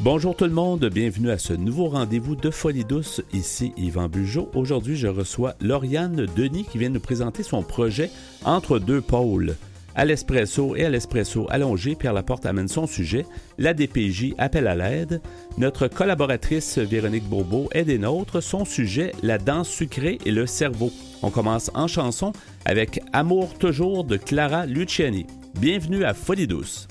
Bonjour tout le monde, bienvenue à ce nouveau rendez-vous de Folie douce. Ici Yvan Bugeaud. Aujourd'hui, je reçois Lauriane Denis qui vient nous présenter son projet Entre deux pôles. À l'espresso et à l'espresso allongé, Pierre Laporte amène son sujet. La DPJ appelle à l'aide. Notre collaboratrice Véronique Bourbeau est des nôtres. Son sujet, la danse sucrée et le cerveau. On commence en chanson avec Amour toujours de Clara Luciani. Bienvenue à Folie douce.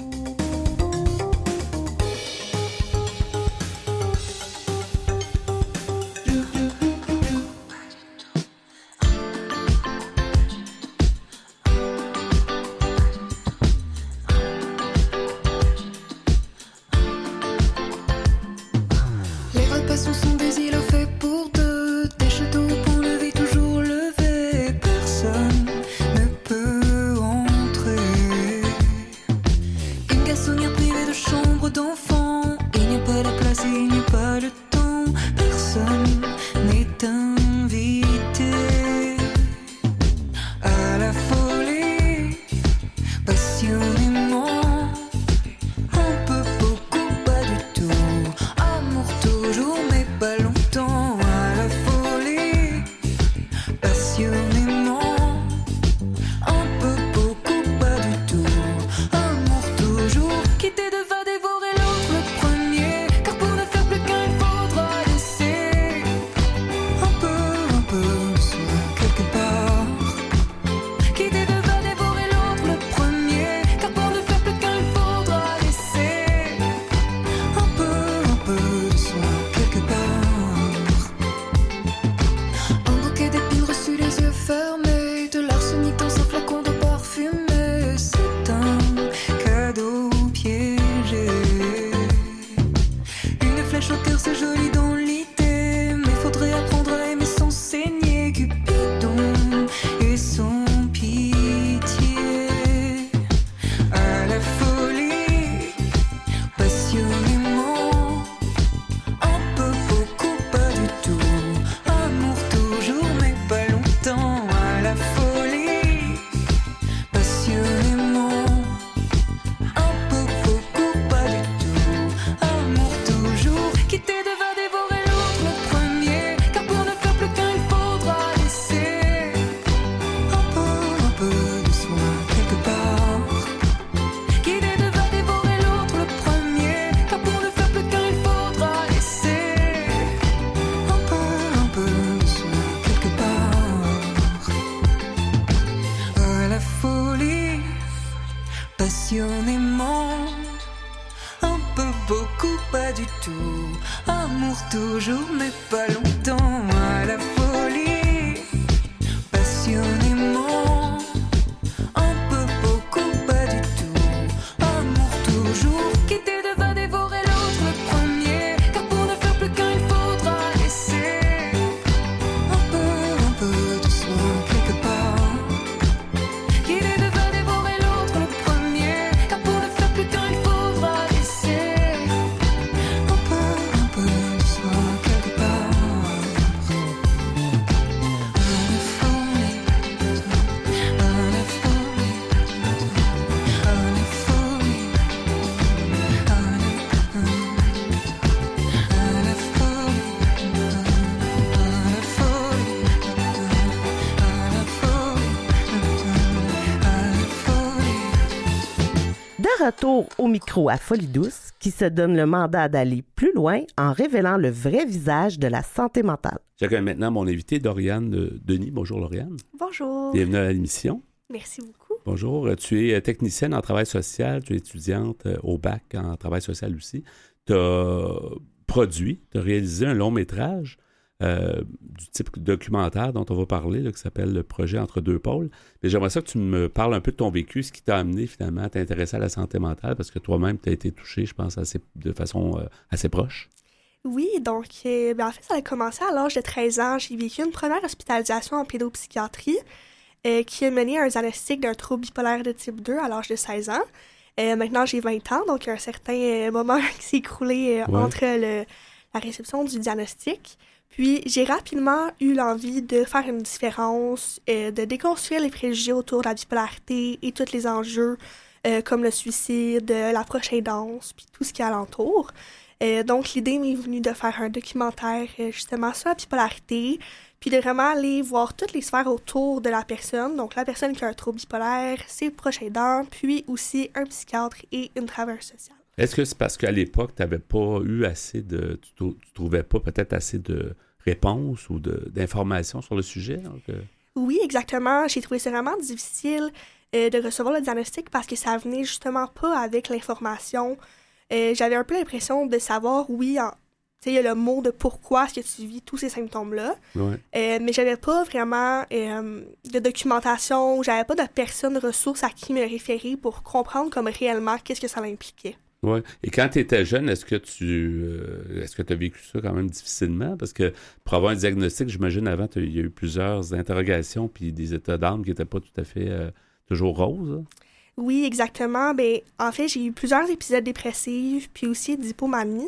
Retour au micro à Folie douce qui se donne le mandat d'aller plus loin en révélant le vrai visage de la santé mentale. J'accueille maintenant mon invité, Lauriane Denis. Bonjour, Lauriane. Bonjour. Bienvenue à l'émission. Merci beaucoup. Bonjour. Tu es technicienne en travail social. Tu es étudiante au bac en travail social aussi. Tu as réalisé un long métrage du type documentaire dont on va parler, là, qui s'appelle le projet Entre deux pôles. Mais j'aimerais ça que tu me parles un peu de ton vécu, ce qui t'a amené finalement à t'intéresser à la santé mentale, parce que toi-même, tu as été touché, je pense, de façon assez proche. Oui, donc en fait, ça a commencé à l'âge de 13 ans. J'ai vécu une première hospitalisation en pédopsychiatrie qui a mené à un diagnostic d'un trouble bipolaire de type 2 à l'âge de 16 ans. Maintenant, j'ai 20 ans, donc il y a un certain moment qui s'est écoulé entre la réception du diagnostic. Puis, j'ai rapidement eu l'envie de faire une différence, de déconstruire les préjugés autour de la bipolarité et tous les enjeux comme le suicide, l'approche aidance, puis tout ce qui est alentour. Donc, l'idée m'est venue de faire un documentaire justement sur la bipolarité, puis de vraiment aller voir toutes les sphères autour de la personne. Donc, la personne qui a un trouble bipolaire, ses proches aidants, puis aussi un psychiatre et une travailleuse sociale. Est-ce que c'est parce qu'à l'époque, tu n'avais pas eu assez de... Tu trouvais pas peut-être assez de réponses ou d'informations sur le sujet? Donc, Oui, exactement. J'ai trouvé ça vraiment difficile de recevoir le diagnostic parce que ça venait justement pas avec l'information. J'avais un peu l'impression de savoir, oui, il y a le mot de pourquoi est-ce que tu vis tous ces symptômes-là, mais j'avais pas vraiment de documentation, j'avais pas de personne ressource à qui me référer pour comprendre comme réellement qu'est-ce que ça impliquait. Oui. Et quand tu étais jeune, est-ce que tu as vécu ça quand même difficilement? Parce que pour avoir un diagnostic, j'imagine avant, il y a eu plusieurs interrogations puis des états d'âme qui n'étaient pas tout à fait toujours roses. Hein? Oui, exactement. Ben, en fait, j'ai eu plusieurs épisodes dépressifs puis aussi d'hypomanie.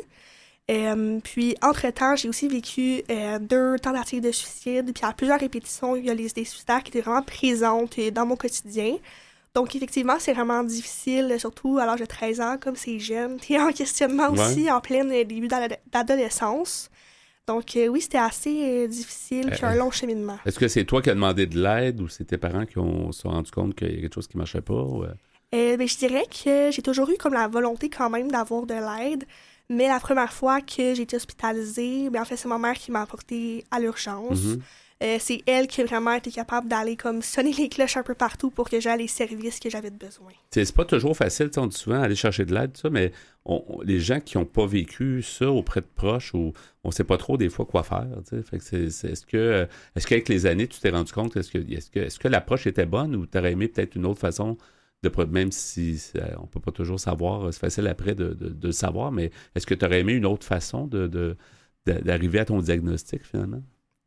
Puis, entre-temps, j'ai aussi vécu 2 tentatives de suicide. Puis, à plusieurs répétitions, il y a des suicidaires qui étaient vraiment présentes dans mon quotidien. Donc, effectivement, c'est vraiment difficile, surtout à l'âge de 13 ans, comme c'est jeune. T'es en questionnement aussi en plein début d'adolescence. Donc, oui, c'était assez difficile, puis un long cheminement. Est-ce que c'est toi qui as demandé de l'aide ou c'est tes parents qui se sont rendus compte qu'il y a quelque chose qui ne marchait pas? Ou... Ben, je dirais que j'ai toujours eu comme la volonté quand même d'avoir de l'aide. Mais la première fois que j'ai été hospitalisée, ben, en fait, c'est ma mère qui m'a apporté à l'urgence. Mm-hmm. C'est elle qui a vraiment été capable d'aller comme sonner les cloches un peu partout pour que j'aie les services que j'avais besoin. C'est pas toujours facile, on dit souvent aller chercher de l'aide, ça, mais les gens qui n'ont pas vécu ça auprès de proches, on ne sait pas trop des fois quoi faire. Fait que est-ce qu'avec les années, tu t'es rendu compte, est-ce que l'approche était bonne ou tu aurais aimé peut-être une autre façon même si on ne peut pas toujours savoir, c'est facile après de le savoir, mais est-ce que tu aurais aimé une autre façon d'arriver à ton diagnostic finalement?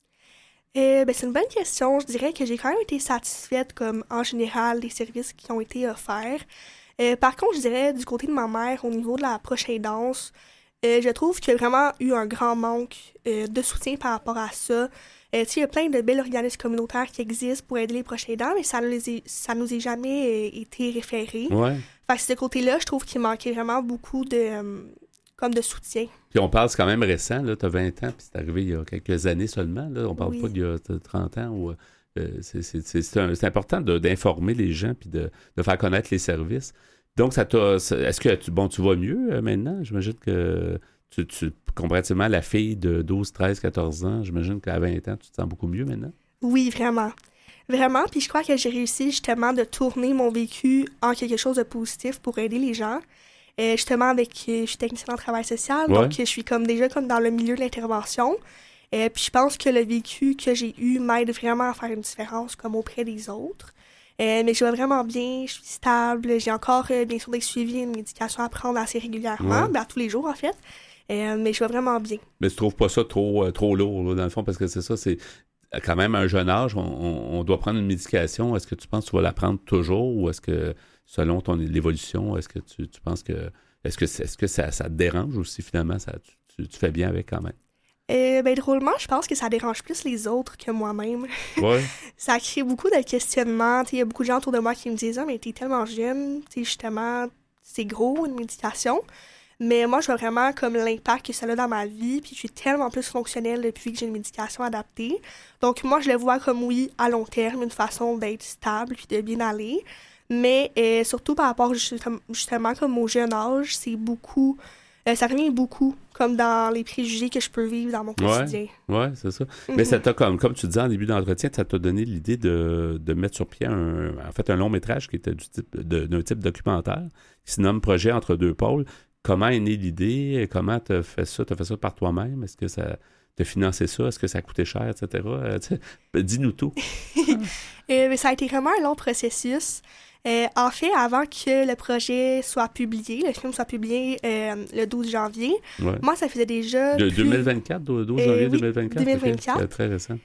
Ben, c'est une bonne question. Je dirais que j'ai quand même été satisfaite, comme en général, des services qui ont été offerts. Par contre, je dirais, du côté de ma mère, au niveau de la proche aidance, je trouve qu'il y a vraiment eu un grand manque de soutien par rapport à ça. Il y a plein de belles organismes communautaires qui existent pour aider les proches aidants, mais ça nous est jamais été référé. Ouais. Fait que de ce côté-là, je trouve qu'il manquait vraiment beaucoup de soutien. Puis on parle, c'est quand même récent, tu as 20 ans, puis c'est arrivé il y a quelques années seulement. Là. On parle pas d'il y a 30 ans. C'est important d'informer les gens puis de faire connaître les services. Donc, est-ce que tu vas mieux maintenant? J'imagine que comparativement à la fille de 12, 13, 14 ans, j'imagine qu'à 20 ans, tu te sens beaucoup mieux maintenant? Oui, vraiment. Vraiment, puis je crois que j'ai réussi justement de tourner mon vécu en quelque chose de positif pour aider les gens. Justement, je suis technicienne en travail social, donc je suis déjà dans le milieu de l'intervention. Puis je pense que le vécu que j'ai eu m'aide vraiment à faire une différence comme auprès des autres. Mais je vais vraiment bien, je suis stable, j'ai encore bien sûr des suivis, une médication à prendre assez régulièrement, à tous les jours en fait. Mais je vais vraiment bien. Mais tu trouves pas ça trop lourd, là, dans le fond, parce que c'est ça, c'est quand même à un jeune âge, on doit prendre une médication. Est-ce que tu penses que tu vas la prendre toujours ou est-ce que, selon l'évolution, est-ce que tu penses que... Est-ce que ça te dérange aussi, finalement, tu fais bien avec quand même? Drôlement, je pense que ça dérange plus les autres que moi-même. Ouais. Ça crée beaucoup de questionnements. Il y a beaucoup de gens autour de moi qui me disent « Ah, mais t'es tellement jeune, justement, c'est gros, une médication. » Mais moi, je vois vraiment comme l'impact que ça a dans ma vie, puis je suis tellement plus fonctionnelle depuis que j'ai une médication adaptée. Donc moi, je le vois comme, oui, à long terme, une façon d'être stable puis de bien aller. Mais surtout par rapport justement comme au jeune âge, c'est beaucoup... ça revient beaucoup comme dans les préjugés que je peux vivre dans mon quotidien. Oui, c'est ça. Mm-hmm. Mais ça t'a, comme tu disais en début d'entretien, ça t'a donné l'idée de mettre sur pied un long métrage qui était d'un type documentaire, qui se nomme Projet entre deux pôles. Comment est née l'idée? Comment t'as fait ça? T'as fait ça par toi-même? Est-ce que ça t'as financé ça? Est-ce que ça a coûté cher, etc.? Dis-nous tout. Ça a été vraiment un long processus. En fait, avant que le projet soit publié, le film soit publié le 12 janvier, moi, ça faisait déjà... 2024? 12 janvier 2024? 2024. Okay, c'est très récent.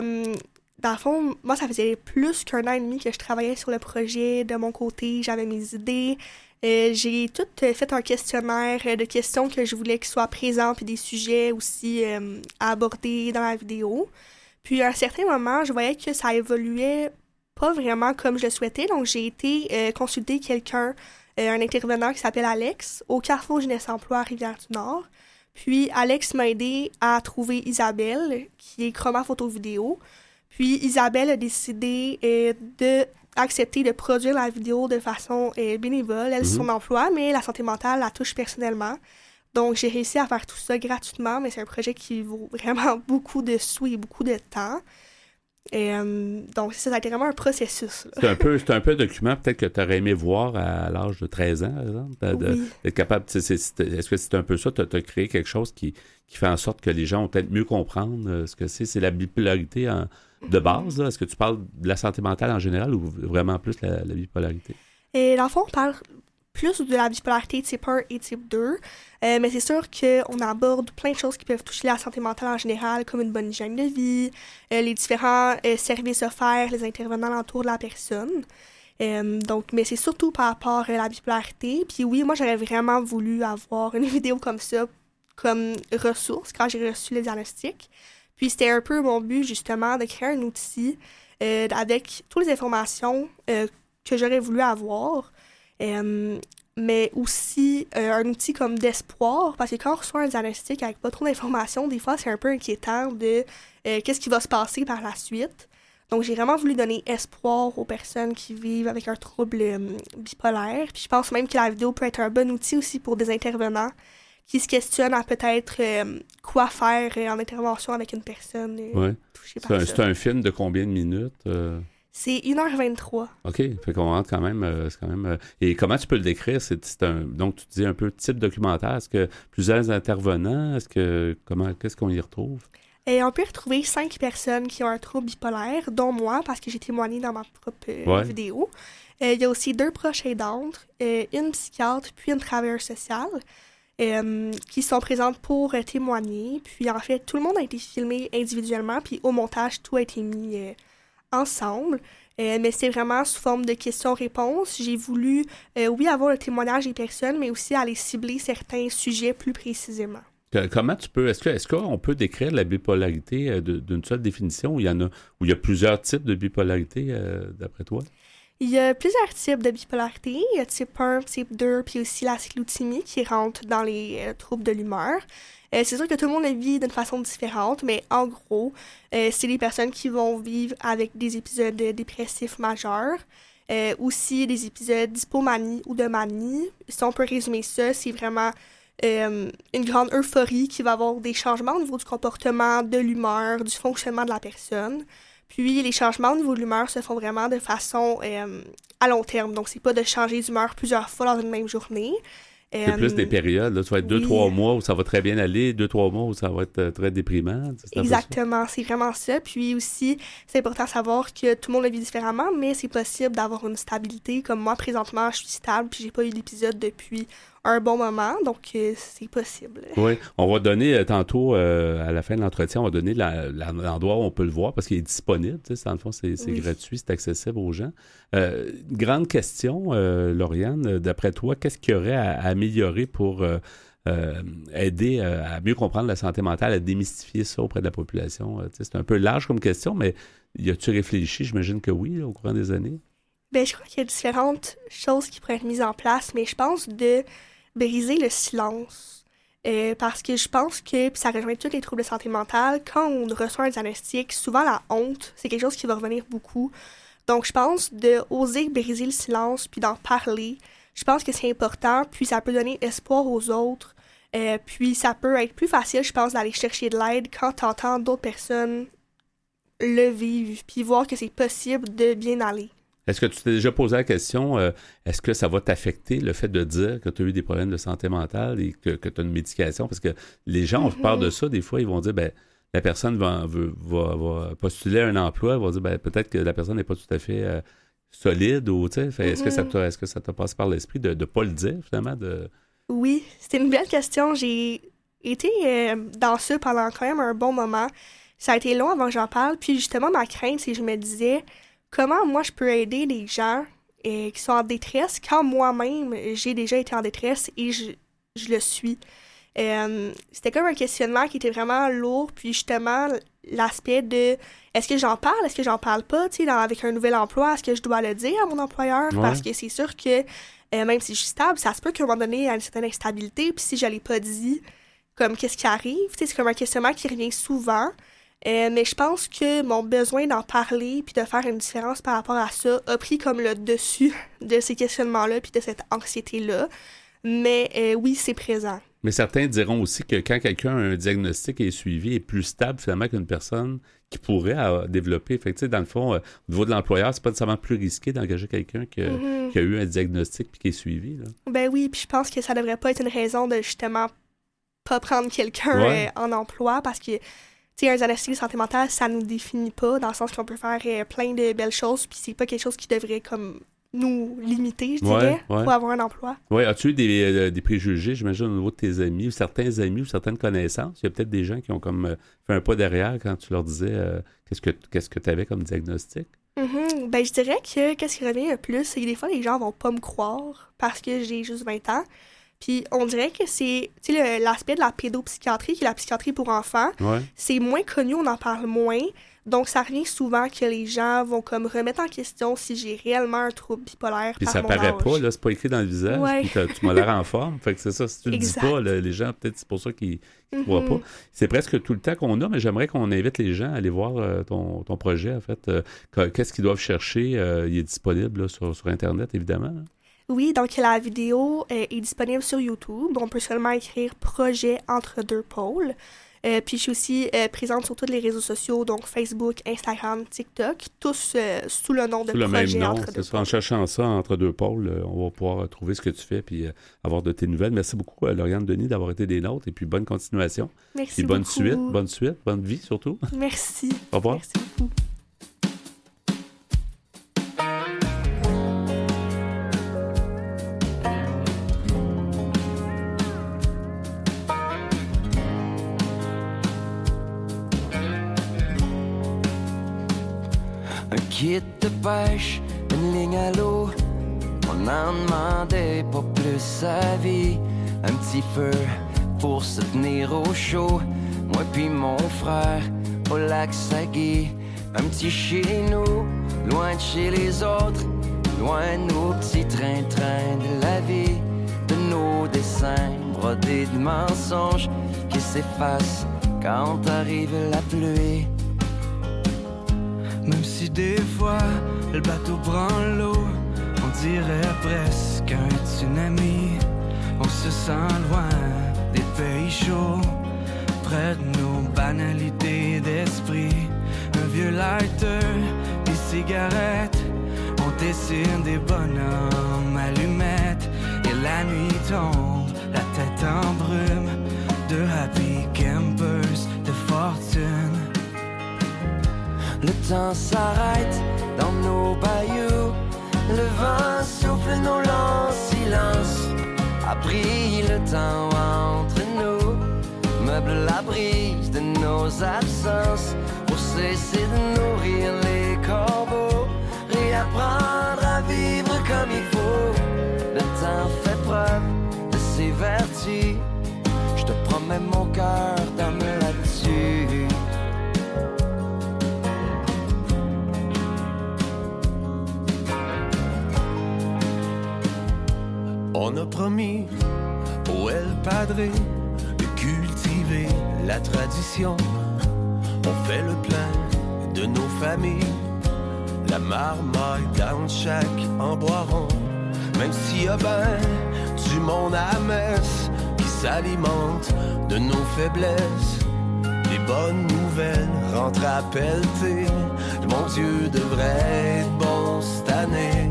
Dans le fond, moi, ça faisait plus qu'1 an et demi que je travaillais sur le projet de mon côté. J'avais mes idées. J'ai tout fait un questionnaire de questions que je voulais qu'ils soient présents, puis des sujets aussi à aborder dans la vidéo. Puis à un certain moment, je voyais que ça évoluait pas vraiment comme je le souhaitais, donc j'ai été consulter quelqu'un un intervenant qui s'appelle Alex, au Carrefour Jeunesse Emploi à Rivière-du-Nord. Puis Alex m'a aidé à trouver Isabelle, qui est chroma photo-vidéo. Puis Isabelle a décidé d'accepter de produire la vidéo de façon bénévole. Elle, c'est son emploi, mais la santé mentale la touche personnellement. Donc, j'ai réussi à faire tout ça gratuitement, mais c'est un projet qui vaut vraiment beaucoup de sous et beaucoup de temps. Donc, ça a été vraiment un processus. Là. C'est un peu un document peut-être que tu aurais aimé voir à l'âge de 13 ans, par exemple, d'être capable. Est-ce que c'est un peu ça? Tu as créé quelque chose qui fait en sorte que les gens vont peut-être mieux comprendre ce que c'est? C'est la bipolarité de base, là. Est-ce que tu parles de la santé mentale en général ou vraiment plus la bipolarité? Et dans le fond, on parle plus de la bipolarité type 1 et type 2, mais c'est sûr qu'on aborde plein de choses qui peuvent toucher la santé mentale en général, comme une bonne hygiène de vie, les différents services offerts, les intervenants alentour de la personne. Mais c'est surtout par rapport à la bipolarité. Puis oui, moi, j'aurais vraiment voulu avoir une vidéo comme ça, comme ressource, quand j'ai reçu le diagnostic. Puis c'était un peu mon but, justement, de créer un outil avec toutes les informations que j'aurais voulu avoir. Mais aussi un outil comme d'espoir, parce que quand on reçoit un diagnostic avec pas trop d'informations, des fois, c'est un peu inquiétant de qu'est-ce qui va se passer par la suite. Donc, j'ai vraiment voulu donner espoir aux personnes qui vivent avec un trouble bipolaire. Puis je pense même que la vidéo peut être un bon outil aussi pour des intervenants qui se questionnent à peut-être quoi faire en intervention avec une personne touchée par ça. C'est un film de combien de minutes? C'est 1h23. OK. Fait qu'on rentre quand même... c'est quand même et comment tu peux le décrire? Donc, tu dis un peu type documentaire. Est-ce que plusieurs intervenants? Qu'est-ce qu'on y retrouve? Et on peut retrouver 5 personnes qui ont un trouble bipolaire, dont moi, parce que j'ai témoigné dans ma propre vidéo. Il y a aussi 2 proches aidantes, une psychiatre, puis une travailleuse sociale, qui sont présentes pour témoigner. Puis en fait, tout le monde a été filmé individuellement, puis au montage, tout a été mis ensemble. Mais c'est vraiment sous forme de questions-réponses. J'ai voulu, avoir le témoignage des personnes, mais aussi aller cibler certains sujets plus précisément. Comment tu peux... Est-ce qu'on peut décrire la bipolarité d'une seule définition où il y a plusieurs types de bipolarité, d'après toi? Il y a plusieurs types de bipolarité. Il y a type 1, type 2, puis aussi la cyclothymie qui rentre dans les troubles de l'humeur. C'est sûr que tout le monde le vit d'une façon différente, mais en gros, c'est les personnes qui vont vivre avec des épisodes dépressifs majeurs, aussi des épisodes d'hypomanie ou de manie. Si on peut résumer ça, c'est vraiment une grande euphorie qui va avoir des changements au niveau du comportement, de l'humeur, du fonctionnement de la personne. Puis les changements au niveau de l'humeur se font vraiment de façon à long terme. Donc, c'est pas de changer d'humeur plusieurs fois dans une même journée. C'est plus des périodes. Là. Ça va être 2-3 mois où ça va très bien aller, 2-3 mois où ça va être très déprimant. Exactement, c'est vraiment ça. Puis aussi, c'est important de savoir que tout le monde le vit différemment, mais c'est possible d'avoir une stabilité. Comme moi, présentement, je suis stable, puis j'ai pas eu d'épisode depuis un bon moment, donc c'est possible. Oui, on va donner tantôt, à la fin de l'entretien, on va donner l'endroit où on peut le voir, parce qu'il est disponible. Dans le fond, c'est gratuit, c'est accessible aux gens. Grande question, Lauriane, d'après toi, qu'est-ce qu'il y aurait à améliorer pour aider à mieux comprendre la santé mentale, à démystifier ça auprès de la population? C'est un peu large comme question, mais y as-tu réfléchi? J'imagine que oui, au courant des années. Ben, je crois qu'il y a différentes choses qui pourraient être mises en place, mais je pense de briser le silence. Parce que je pense que, puis ça rejoint tous les troubles de santé mentale, quand on reçoit un diagnostic, souvent la honte, c'est quelque chose qui va revenir beaucoup. Donc, je pense de oser briser le silence puis d'en parler. Je pense que c'est important, puis ça peut donner espoir aux autres. Puis ça peut être plus facile, je pense, d'aller chercher de l'aide quand tu entends d'autres personnes le vivre, puis voir que c'est possible de bien aller. Est-ce que tu t'es déjà posé la question, est-ce que ça va t'affecter, le fait de dire que tu as eu des problèmes de santé mentale et que tu as une médication? Parce que les gens ont peur de ça. Des fois, ils vont dire, la personne va postuler à un emploi, ils vont dire, peut-être que la personne n'est pas tout à fait solide. Ou, est-ce que ça t'a passé par l'esprit de ne pas le dire, finalement? Oui, c'était une belle question. J'ai été dans ça pendant quand même un bon moment. Ça a été long avant que j'en parle. Puis justement, ma crainte, c'est que je me disais... Comment moi je peux aider les gens qui sont en détresse quand moi-même j'ai déjà été en détresse et je le suis. C'était comme un questionnement qui était vraiment lourd, puis justement l'aspect de est-ce que j'en parle pas, avec un nouvel emploi, est-ce que je dois le dire à mon employeur? Parce que c'est sûr que même si je suis stable, ça se peut qu'à un moment donné, il y a une certaine instabilité, puis si je l'ai pas dit, comme qu'est-ce qui arrive, c'est comme un questionnement qui revient souvent, mais je pense que mon besoin d'en parler puis de faire une différence par rapport à ça a pris comme le dessus de ces questionnements-là puis de cette anxiété-là, mais oui, c'est présent. Mais certains diront aussi que quand quelqu'un a un diagnostic et est suivi, est plus stable finalement qu'une personne qui pourrait développer. Fait que, dans le fond, au niveau de l'employeur, c'est pas nécessairement plus risqué d'engager quelqu'un qui a eu un diagnostic puis qui est suivi. Là. Ben oui, puis je pense que ça devrait pas être une raison de justement pas prendre quelqu'un en emploi parce que, tu sais, un diagnostic de santé mentale, ça nous définit pas, dans le sens qu'on peut faire plein de belles choses, puis c'est pas quelque chose qui devrait comme nous limiter, je dirais, pour avoir un emploi. Oui, as-tu eu des préjugés, j'imagine, au niveau de tes amis, ou certains amis, ou certaines connaissances? Il y a peut-être des gens qui ont comme fait un pas derrière quand tu leur disais qu'est-ce que tu avais comme diagnostic? Ben, je dirais que qu'est-ce qui revient le plus, c'est que des fois, les gens vont pas me croire parce que j'ai juste 20 ans. Puis on dirait que c'est, tu sais, l'aspect de la pédopsychiatrie, qui est la psychiatrie pour enfants, c'est moins connu, on en parle moins. Donc, ça revient souvent que les gens vont comme remettre en question si j'ai réellement un trouble bipolaire puis par ça mon paraît âge. pas, là, c'est pas écrit dans le visage, puis tu m'as l'air en forme. Fait que c'est ça, si tu le dis pas, là, les gens, peut-être c'est pour ça qu'ils ne voient pas. C'est presque tout le temps qu'on a, mais j'aimerais qu'on invite les gens à aller voir ton projet, en fait. Qu'est-ce qu'ils doivent chercher? Il est disponible là, sur Internet, évidemment. Là. Oui, donc la vidéo est disponible sur YouTube. On peut seulement écrire « Projet entre deux pôles ». Puis je suis aussi présente sur tous les réseaux sociaux, donc Facebook, Instagram, TikTok, tous sous le nom de Projet entre deux pôles. En cherchant ça entre deux pôles, on va pouvoir trouver ce que tu fais puis avoir de tes nouvelles. Merci beaucoup, Lauriane Denis, d'avoir été des nôtres et puis bonne continuation. Merci beaucoup. Bonne suite, bonne vie surtout. Merci. Au revoir. Merci beaucoup. Kit de pêche, une ligne à l'eau. On n'en demandait pas plus sa vie. Un petit feu pour se tenir au chaud. Moi puis mon frère au lac Sagui. Un petit chez nous, loin de chez les autres. Loin de nos petits trains-trains de la vie. De nos dessins brodés de mensonges qui s'effacent quand arrive la pluie. Même si des fois le bateau prend l'eau, on dirait presque un tsunami. On se sent loin des pays chauds, près de nos banalités d'esprit. Un vieux lighter, des cigarettes, on dessine des bonhommes allumettes. Et la nuit tombe, la tête en brume, de happy campers de fortune. Le temps s'arrête dans nos bayous. Le vent souffle nos longs silences. A pris le temps entre nous. Meuble la brise de nos absences. Pour cesser de nourrir les corbeaux. Réapprendre à vivre comme il faut. Le temps fait preuve de ses vertus. Je te promets mon cœur d'âme là-dessus. On a promis au El Padre de cultiver la tradition. On fait le plein de nos familles. La marmaille dans chaque emboiron. Même s'il y a ben du monde à messe qui s'alimente de nos faiblesses. Les bonnes nouvelles rentrent à pelleter. Mon Dieu devrait être bon cette année.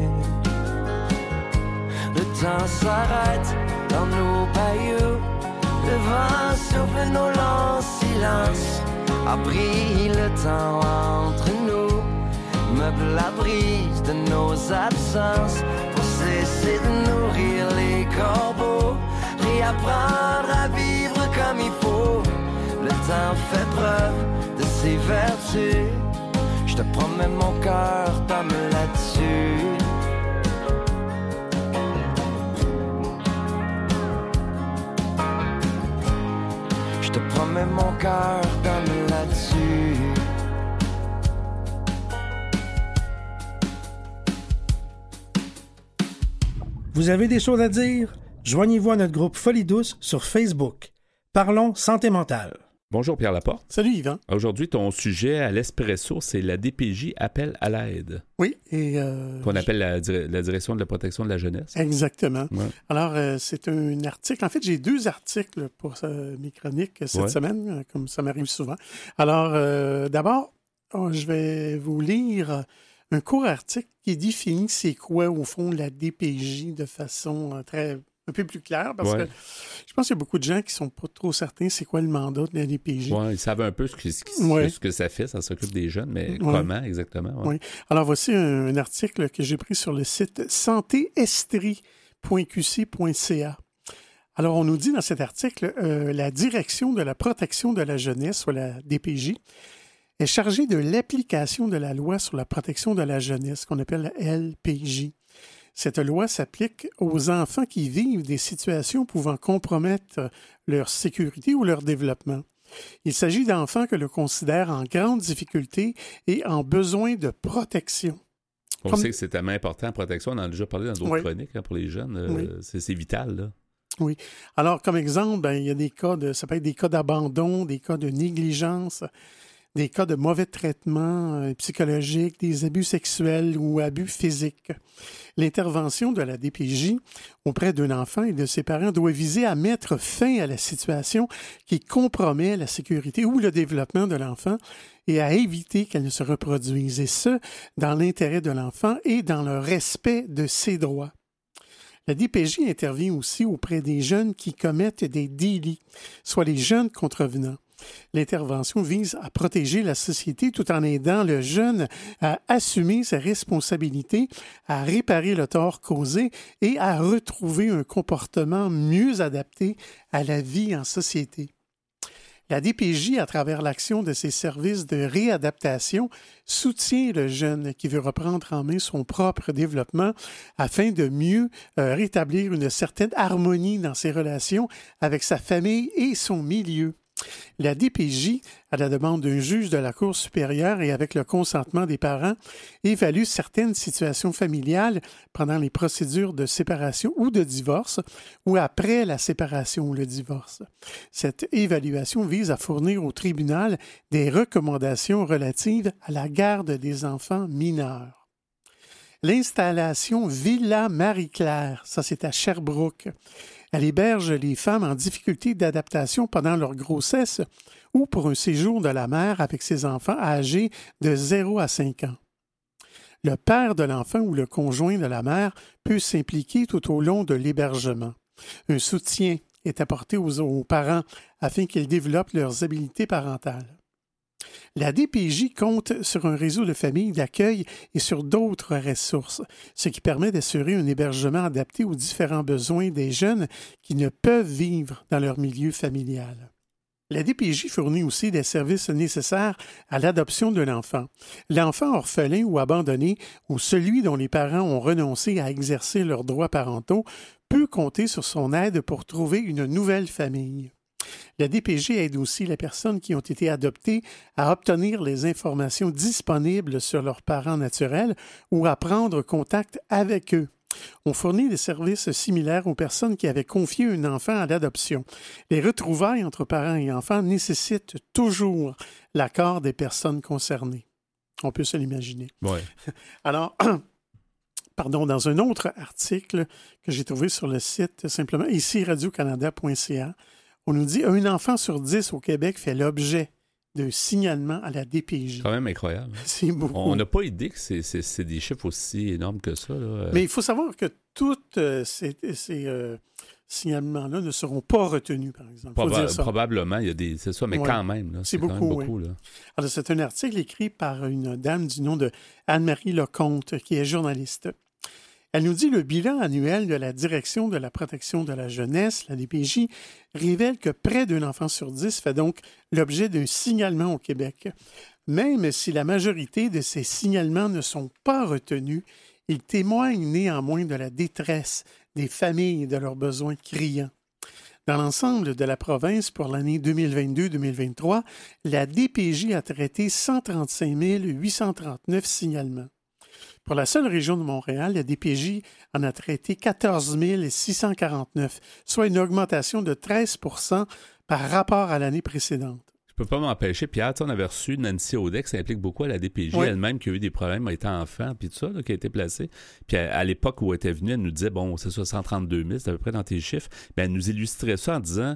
Le temps s'arrête dans nos bayous. Le vent souffle nos longs silences. A pris le temps entre nous. Meuble la brise de nos absences. Pour cesser de nourrir les corbeaux. Réapprendre à vivre comme il faut. Le temps fait preuve de ses vertus. Je te promets mon cœur, t'aimes là-dessus. Je te promets mon cœur, donne là-dessus. Vous avez des choses à dire? Joignez-vous à notre groupe Folie douce sur Facebook. Parlons santé mentale. Bonjour Pierre Laporte. Salut Yvan. Aujourd'hui, ton sujet à l'Espresso, c'est la DPJ appelle à l'aide. Oui, et... qu'on appelle la Direction de la protection de la jeunesse. Exactement. Ouais. Alors, c'est un article. En fait, j'ai 2 articles pour mes chroniques cette semaine, comme ça m'arrive souvent. Alors, d'abord, je vais vous lire un court article qui définit c'est quoi, au fond, la DPJ de façon un peu plus claire, parce que je pense qu'il y a beaucoup de gens qui ne sont pas trop certains c'est quoi le mandat de la DPJ. Oui, ils savent un peu ce que ça fait, ça s'occupe des jeunes, mais comment exactement? Oui. Alors, voici un article que j'ai pris sur le site santéestrie.qc.ca. Alors, on nous dit dans cet article, la Direction de la protection de la jeunesse, ou la DPJ, est chargée de l'application de la loi sur la protection de la jeunesse, qu'on appelle la LPJ. Cette loi s'applique aux enfants qui vivent des situations pouvant compromettre leur sécurité ou leur développement. Il s'agit d'enfants que l'on considère en grande difficulté et en besoin de protection. On sait que c'est tellement important, la protection. On en a déjà parlé dans d'autres chroniques pour les jeunes. C'est vital, là. Oui. Alors, comme exemple, il y a des cas ça peut être des cas d'abandon, des cas de négligence, des cas de mauvais traitement psychologique, des abus sexuels ou abus physiques. L'intervention de la DPJ auprès d'un enfant et de ses parents doit viser à mettre fin à la situation qui compromet la sécurité ou le développement de l'enfant et à éviter qu'elle ne se reproduise, et ce, dans l'intérêt de l'enfant et dans le respect de ses droits. La DPJ intervient aussi auprès des jeunes qui commettent des délits, soit les jeunes contrevenants. L'intervention vise à protéger la société tout en aidant le jeune à assumer ses responsabilités, à réparer le tort causé et à retrouver un comportement mieux adapté à la vie en société. La DPJ, à travers l'action de ses services de réadaptation, soutient le jeune qui veut reprendre en main son propre développement afin de mieux rétablir une certaine harmonie dans ses relations avec sa famille et son milieu. La DPJ, à la demande d'un juge de la Cour supérieure et avec le consentement des parents, évalue certaines situations familiales pendant les procédures de séparation ou de divorce ou après la séparation ou le divorce. Cette évaluation vise à fournir au tribunal des recommandations relatives à la garde des enfants mineurs. L'installation Villa Marie-Claire, ça c'est à Sherbrooke. Elle héberge les femmes en difficulté d'adaptation pendant leur grossesse ou pour un séjour de la mère avec ses enfants âgés de 0 à 5 ans. Le père de l'enfant ou le conjoint de la mère peut s'impliquer tout au long de l'hébergement. Un soutien est apporté aux parents afin qu'ils développent leurs habiletés parentales. La DPJ compte sur un réseau de familles d'accueil et sur d'autres ressources, ce qui permet d'assurer un hébergement adapté aux différents besoins des jeunes qui ne peuvent vivre dans leur milieu familial. La DPJ fournit aussi des services nécessaires à l'adoption de l'enfant. L'enfant orphelin ou abandonné ou celui dont les parents ont renoncé à exercer leurs droits parentaux peut compter sur son aide pour trouver une nouvelle famille. La DPJ aide aussi les personnes qui ont été adoptées à obtenir les informations disponibles sur leurs parents naturels ou à prendre contact avec eux. On fournit des services similaires aux personnes qui avaient confié un enfant à l'adoption. Les retrouvailles entre parents et enfants nécessitent toujours l'accord des personnes concernées. On peut se l'imaginer. Ouais. Alors, dans un autre article que j'ai trouvé sur le site, simplement, ici, radiocanada.ca, on nous dit un enfant sur 10 au Québec fait l'objet d'un signalement à la DPJ. C'est quand même incroyable. C'est beaucoup. On n'a pas idée que c'est des chiffres aussi énormes que ça. Là. Mais il faut savoir que tous ces signalements-là ne seront pas retenus, par exemple. Probablement, il y a des... C'est ça, mais quand même. Là, c'est beaucoup, quand même beaucoup. Là. Alors, c'est un article écrit par une dame du nom de Anne-Marie Lecomte, qui est journaliste. Elle nous dit le bilan annuel de la Direction de la protection de la jeunesse, la DPJ, révèle que près d'un enfant sur 10 fait donc l'objet d'un signalement au Québec. Même si la majorité de ces signalements ne sont pas retenus, ils témoignent néanmoins de la détresse des familles et de leurs besoins criants. Dans l'ensemble de la province pour l'année 2022-2023, la DPJ a traité 135 839 signalements. Pour la seule région de Montréal, la DPJ en a traité 14 649, soit une augmentation de 13 % par rapport à l'année précédente. Je peux pas m'empêcher. Pierre, on avait reçu Nancy Audet, qui s'implique beaucoup à la DPJ, elle-même, qui a eu des problèmes étant enfant, puis tout ça, là, qui a été placée. Puis à l'époque où elle était venue, elle nous disait, bon, c'est ça, 132 000, c'est à peu près dans tes chiffres. Bien, elle nous illustrait ça en disant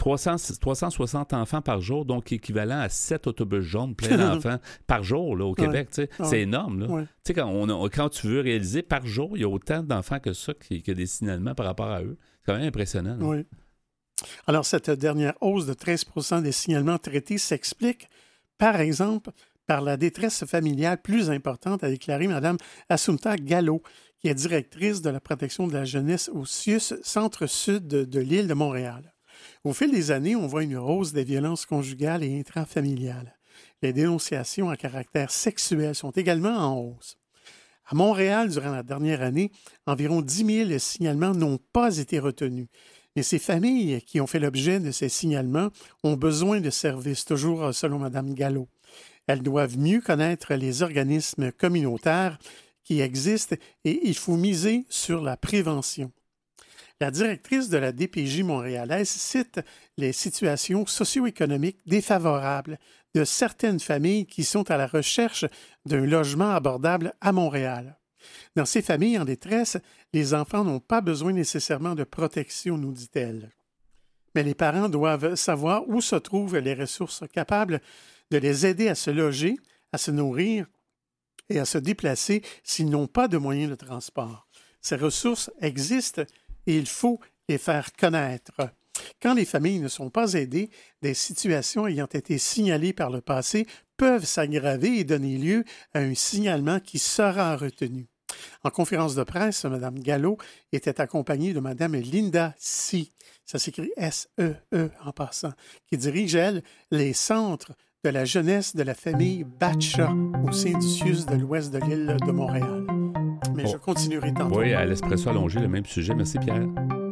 360 enfants par jour, donc équivalent à 7 autobus jaunes pleins d'enfants par jour là, au Québec. C'est énorme. Là. Ouais. Quand tu veux réaliser par jour, il y a autant d'enfants que ça qui a des signalements par rapport à eux. C'est quand même impressionnant. Là. Oui. Alors, cette dernière hausse de 13 % des signalements traités s'explique, par exemple, par la détresse familiale plus importante, a déclaré Mme Assunta Gallo, qui est directrice de la protection de la jeunesse au CIUS, centre-sud de l'île de Montréal. Au fil des années, on voit une hausse des violences conjugales et intrafamiliales. Les dénonciations à caractère sexuel sont également en hausse. À Montréal, durant la dernière année, environ 10 000 signalements n'ont pas été retenus. Mais ces familles qui ont fait l'objet de ces signalements ont besoin de services, toujours selon Mme Gallo. Elles doivent mieux connaître les organismes communautaires qui existent et il faut miser sur la prévention. La directrice de la DPJ montréalaise cite les situations socio-économiques défavorables de certaines familles qui sont à la recherche d'un logement abordable à Montréal. Dans ces familles en détresse, les enfants n'ont pas besoin nécessairement de protection, nous dit-elle. Mais les parents doivent savoir où se trouvent les ressources capables de les aider à se loger, à se nourrir et à se déplacer s'ils n'ont pas de moyens de transport. Ces ressources existent et il faut les faire connaître. Quand les familles ne sont pas aidées, des situations ayant été signalées par le passé peuvent s'aggraver et donner lieu à un signalement qui sera retenu. En conférence de presse, Mme Gallo était accompagnée de Mme Linda Si, ça s'écrit S-E-E en passant, qui dirige, elle, les centres de la jeunesse de la famille Batcha au sein du CIUS de l'ouest de l'île de Montréal. Mais je continuerai tantôt. Oui, à l'Espresso allongé, le même sujet. Merci, Pierre.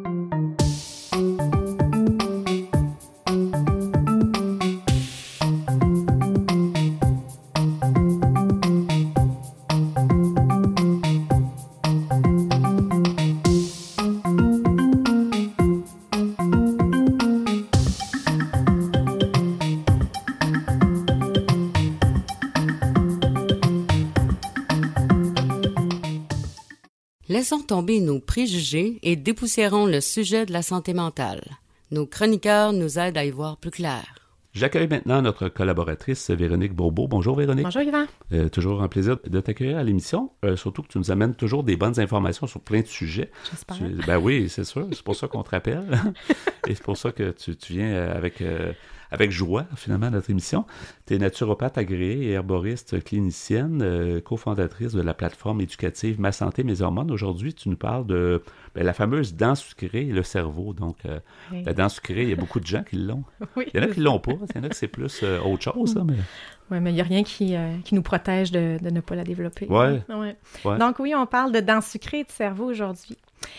Laissons tomber nos préjugés et dépoussiérons le sujet de la santé mentale. Nos chroniqueurs nous aident à y voir plus clair. J'accueille maintenant notre collaboratrice Véronique Bourbeau. Bonjour Véronique. Bonjour Yvan. Toujours un plaisir de t'accueillir à l'émission, surtout que tu nous amènes toujours des bonnes informations sur plein de sujets. J'espère. Ben oui, c'est sûr, c'est pour ça qu'on te rappelle. Et c'est pour ça que tu viens avec joie, finalement, à notre émission. Tu es naturopathe agréée et herboriste clinicienne, cofondatrice de la plateforme éducative Ma Santé, Mes Hormones. Aujourd'hui, tu nous parles de la fameuse dent sucrée et le cerveau. Donc, oui. La dent sucrée, il y a beaucoup de gens qui l'ont. Oui. Il y en a qui ne l'ont pas. Il y en a qui c'est plus autre chose. Mais... Oui, mais il n'y a rien qui nous protège de ne pas la développer. Ouais. Ouais. Donc oui, on parle de dents sucrées et de cerveau aujourd'hui.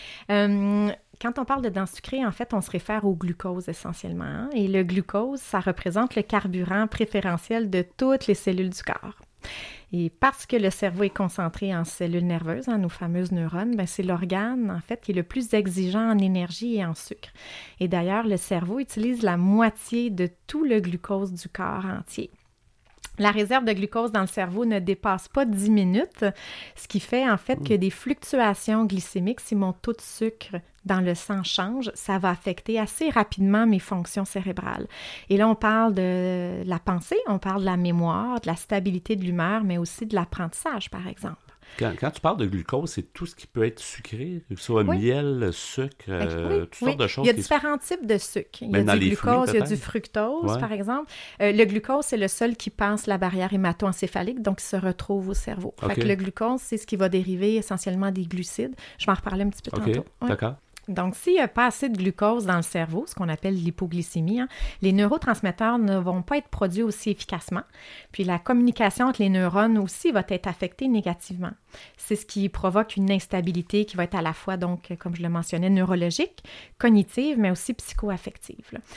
Quand on parle de dents sucrées, en fait, on se réfère au glucose essentiellement. Hein? Et le glucose, ça représente le carburant préférentiel de toutes les cellules du corps. Et parce que le cerveau est concentré en cellules nerveuses, nos fameuses neurones, c'est l'organe, en fait, qui est le plus exigeant en énergie et en sucre. Et d'ailleurs, le cerveau utilise la moitié de tout le glucose du corps entier. La réserve de glucose dans le cerveau ne dépasse pas 10 minutes, ce qui fait en fait que des fluctuations glycémiques, si mon taux de sucre dans le sang change, ça va affecter assez rapidement mes fonctions cérébrales. Et là, on parle de la pensée, on parle de la mémoire, de la stabilité de l'humeur, mais aussi de l'apprentissage, par exemple. Quand tu parles de glucose, c'est tout ce qui peut être sucré, que ce soit miel, sucre, toutes sortes de choses. Il y a différents types de sucre. Il y a du glucose, il y a du fructose, par exemple. Le glucose, c'est le seul qui passe la barrière hémato-encéphalique, donc il se retrouve au cerveau. Okay. Fait que le glucose, c'est ce qui va dériver essentiellement des glucides. Je vais en reparler un petit peu tantôt. D'accord. Donc, s'il n'y a pas assez de glucose dans le cerveau, ce qu'on appelle l'hypoglycémie, les neurotransmetteurs ne vont pas être produits aussi efficacement. Puis la communication entre les neurones aussi va être affectée négativement. C'est ce qui provoque une instabilité qui va être à la fois, donc, comme je le mentionnais, neurologique, cognitive, mais aussi psychoaffective.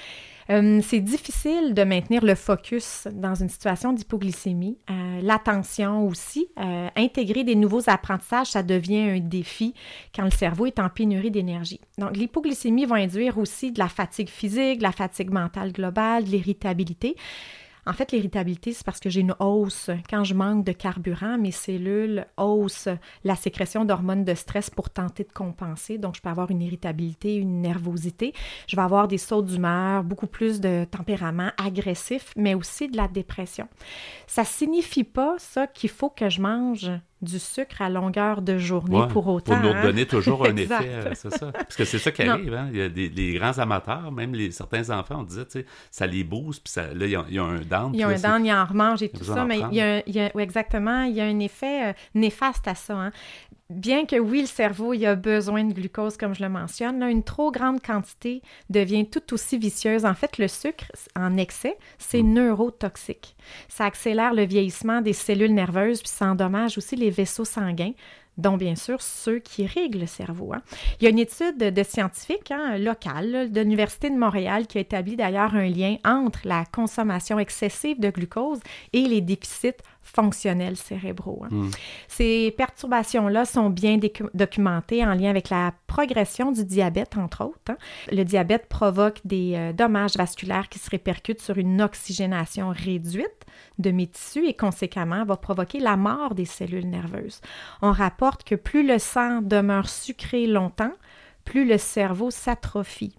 C'est difficile de maintenir le focus dans une situation d'hypoglycémie. L'attention aussi. Intégrer des nouveaux apprentissages, ça devient un défi quand le cerveau est en pénurie d'énergie. Donc, l'hypoglycémie va induire aussi de la fatigue physique, de la fatigue mentale globale, de l'irritabilité. En fait, l'irritabilité, c'est parce que j'ai une hausse. Quand je manque de carburant, mes cellules haussent la sécrétion d'hormones de stress pour tenter de compenser. Donc, je peux avoir une irritabilité, une nervosité. Je vais avoir des sauts d'humeur, beaucoup plus de tempérament agressif, mais aussi de la dépression. Ça ne signifie pas, ça, qu'il faut que je mange du sucre à longueur de journée pour autant. Pour nous donner toujours un effet, c'est ça. Parce que c'est ça qui arrive. Hein? Il y a des grands amateurs, même certains enfants, on disait, tu sais, ça les booste, puis là, il y a un down. Il y a un down, il en remange et tout ça, mais oui, exactement, il y a un effet néfaste à ça. Hein? Bien que oui, le cerveau, il a besoin de glucose, comme je le mentionne, là, une trop grande quantité devient tout aussi vicieuse. En fait, le sucre en excès, c'est neurotoxique. Ça accélère le vieillissement des cellules nerveuses, puis ça endommage aussi les vaisseaux sanguins, dont bien sûr ceux qui irriguent le cerveau. Hein. Il y a une étude de scientifiques locale de l'Université de Montréal qui a établi d'ailleurs un lien entre la consommation excessive de glucose et les déficits fonctionnels cérébraux. Hein. Ces perturbations-là sont bien documentées en lien avec la progression du diabète, entre autres. Hein. Le diabète provoque des dommages vasculaires qui se répercutent sur une oxygénation réduite de mes tissus et conséquemment va provoquer la mort des cellules nerveuses. On rapporte que plus le sang demeure sucré longtemps, plus le cerveau s'atrophie.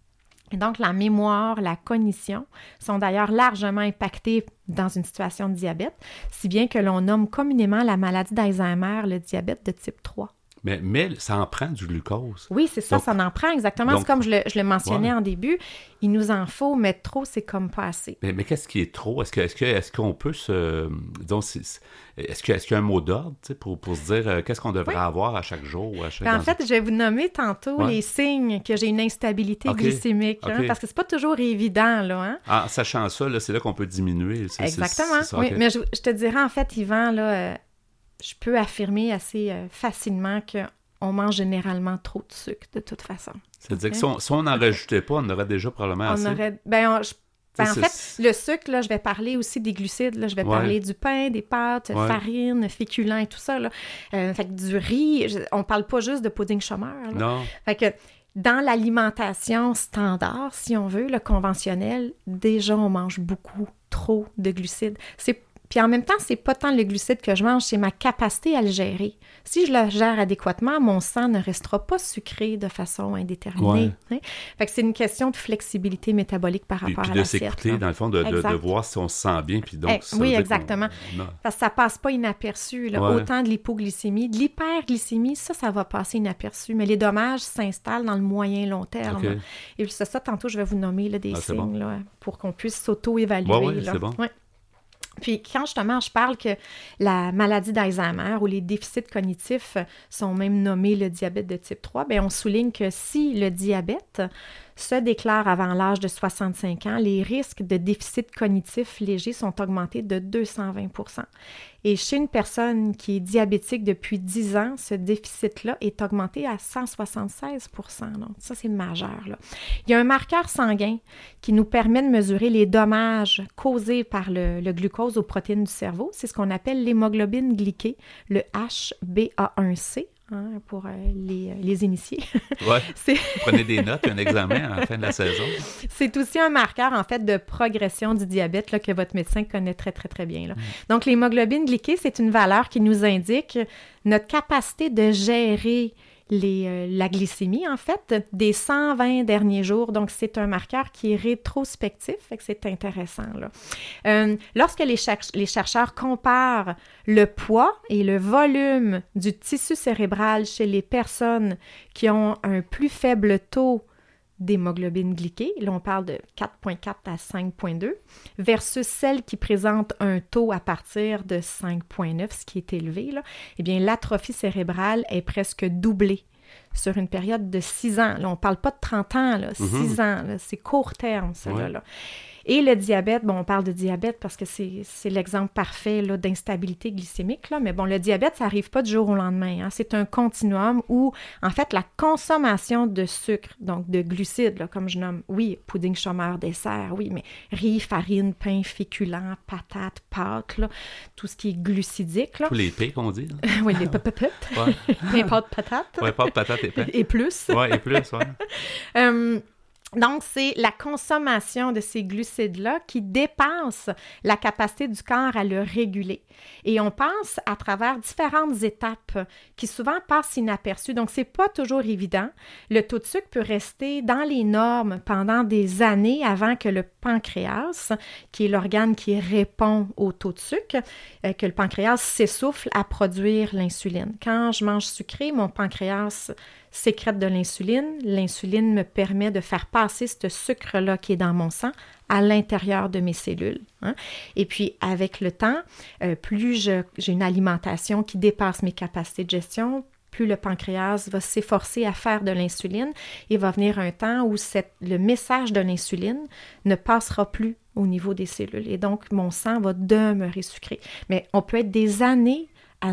Et donc, la mémoire, la cognition sont d'ailleurs largement impactées dans une situation de diabète, si bien que l'on nomme communément la maladie d'Alzheimer le diabète de type 3. Mais ça en prend du glucose. Oui, c'est ça, donc, ça en prend exactement. C'est comme je le mentionnais en début, il nous en faut, mais trop, c'est comme pas assez. Mais qu'est-ce qui est trop? Est-ce qu'on peut se... Disons, est-ce qu'il y a un mot d'ordre pour se dire qu'est-ce qu'on devrait avoir à chaque jour? En fait, je vais vous nommer tantôt les signes que j'ai une instabilité glycémique, hein, parce que c'est pas toujours évident. Là, hein? En sachant ça, là, c'est là qu'on peut diminuer. Exactement, c'est oui. Okay. Mais je te dirais, en fait, Yvan, là... je peux affirmer assez facilement qu'on mange généralement trop de sucre, de toute façon. C'est-à-dire que si on n'en rajoutait pas, on aurait déjà probablement assez. En fait, le sucre, là, je vais parler aussi des glucides. Là, je vais parler du pain, des pâtes, farine, féculents et tout ça. Là. Fait que du riz, on parle pas juste de pudding chômeur. Là. Non. Fait que dans l'alimentation standard, si on veut, le conventionnel, déjà, on mange beaucoup trop de glucides. Puis en même temps, c'est pas tant le glucide que je mange, c'est ma capacité à le gérer. Si je le gère adéquatement, mon sang ne restera pas sucré de façon indéterminée. Hein? Fait que c'est une question de flexibilité métabolique par rapport à l'assiette. Puis de s'écouter, dans le fond, de voir si on se sent bien. Puis donc, oui, exactement. Parce que ça passe pas inaperçu. Là. Autant de l'hypoglycémie. De l'hyperglycémie, ça va passer inaperçu. Mais les dommages s'installent dans le moyen-long terme. Okay. Et c'est ça, tantôt, je vais vous nommer là, des signes là, pour qu'on puisse s'auto-évaluer. Oui, c'est bon. Ouais. Puis quand justement je parle que la maladie d'Alzheimer ou les déficits cognitifs sont même nommés le diabète de type 3, bien on souligne que si le diabète se déclare avant l'âge de 65 ans, les risques de déficit cognitif léger sont augmentés de 220 %. Et chez une personne qui est diabétique depuis 10 ans, ce déficit-là est augmenté à 176 %. Donc, ça, c'est majeur. Là. Il y a un marqueur sanguin qui nous permet de mesurer les dommages causés par le glucose aux protéines du cerveau. C'est ce qu'on appelle l'hémoglobine glyquée, le HbA1c. Hein, pour les initiés. Oui, prenez des notes, un examen à la fin de la saison. C'est aussi un marqueur, en fait, de progression du diabète là, que votre médecin connaît très, très, très bien. Là. Donc, l'hémoglobine glyquée, c'est une valeur qui nous indique notre capacité de gérer la glycémie, en fait, des 120 derniers jours. Donc, c'est un marqueur qui est rétrospectif, fait que c'est intéressant. Là. Lorsque les chercheurs comparent le poids et le volume du tissu cérébral chez les personnes qui ont un plus faible taux d'hémoglobine glyquée, là on parle de 4,4 à 5,2, versus celles qui présentent un taux à partir de 5,9, ce qui est élevé, là, eh bien l'atrophie cérébrale est presque doublée sur une période de 6 ans. Là, on ne parle pas de 30 ans, là, 6 ans, là, c'est court terme, ça. Là. Et le diabète, bon, on parle de diabète parce que c'est l'exemple parfait là, d'instabilité glycémique, là, mais bon, le diabète, ça n'arrive pas du jour au lendemain. Hein. C'est un continuum où, en fait, la consommation de sucre, donc de glucides, là, comme je nomme, oui, pudding, chômeur, dessert, oui, mais riz, farine, pain, féculents, patates, pâtes, là, tout ce qui est glucidique. Là. Tous les P qu'on dit. Oui, les patates. Pain, pâtes, patates. Oui, pâtes, patates et pain. Et plus. Oui, et plus, oui. Donc, c'est la consommation de ces glucides-là qui dépasse la capacité du corps à le réguler. Et on passe à travers différentes étapes qui souvent passent inaperçues. Donc, c'est pas toujours évident. Le taux de sucre peut rester dans les normes pendant des années avant que le pancréas, qui est l'organe qui répond au taux de sucre, que le pancréas s'essouffle à produire l'insuline. Quand je mange sucré, mon pancréas sécrète de l'insuline. L'insuline me permet de faire passer ce sucre-là qui est dans mon sang à l'intérieur de mes cellules. Hein? Et puis, avec le temps, plus j'ai une alimentation qui dépasse mes capacités de gestion, plus le pancréas va s'efforcer à faire de l'insuline. Il va venir un temps où le message de l'insuline ne passera plus au niveau des cellules. Et donc, mon sang va demeurer sucré. Mais on peut être des années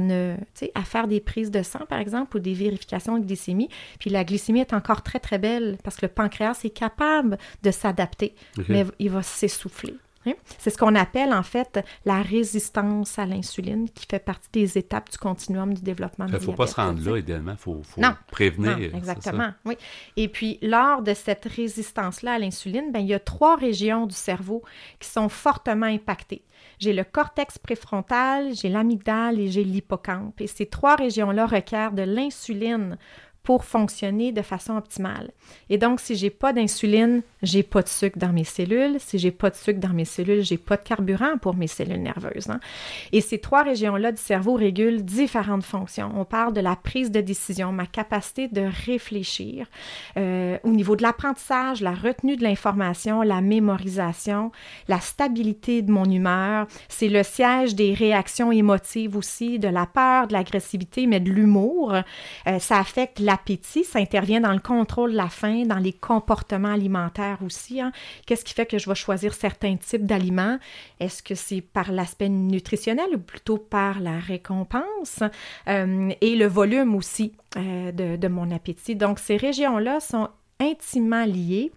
à faire des prises de sang, par exemple, ou des vérifications de glycémie. Puis la glycémie est encore très, très belle parce que le pancréas est capable de s'adapter, mais il va s'essouffler. Hein? C'est ce qu'on appelle, en fait, la résistance à l'insuline qui fait partie des étapes du continuum du développement du diabète. Il ne faut pas se rendre là, idéalement. Il faut prévenir. Non, exactement, oui. Et puis, lors de cette résistance-là à l'insuline, il y a 3 régions du cerveau qui sont fortement impactées. J'ai le cortex préfrontal, j'ai l'amygdale et j'ai l'hippocampe. Et ces 3 régions-là requièrent de l'insuline pour fonctionner de façon optimale. Et donc, si j'ai pas d'insuline, j'ai pas de sucre dans mes cellules. Si j'ai pas de sucre dans mes cellules, j'ai pas de carburant pour mes cellules nerveuses. Hein? Et ces 3 régions-là du cerveau régulent différentes fonctions. On parle de la prise de décision, ma capacité de réfléchir, au niveau de l'apprentissage, la retenue de l'information, la mémorisation, la stabilité de mon humeur. C'est le siège des réactions émotives aussi, de la peur, de l'agressivité, mais de l'humour. Ça affecte l'appétit, ça intervient dans le contrôle de la faim, dans les comportements alimentaires aussi. Hein. Qu'est-ce qui fait que je vais choisir certains types d'aliments? Est-ce que c'est par l'aspect nutritionnel ou plutôt par la récompense? Et le volume aussi de mon appétit. Donc, ces régions-là sont intimement liées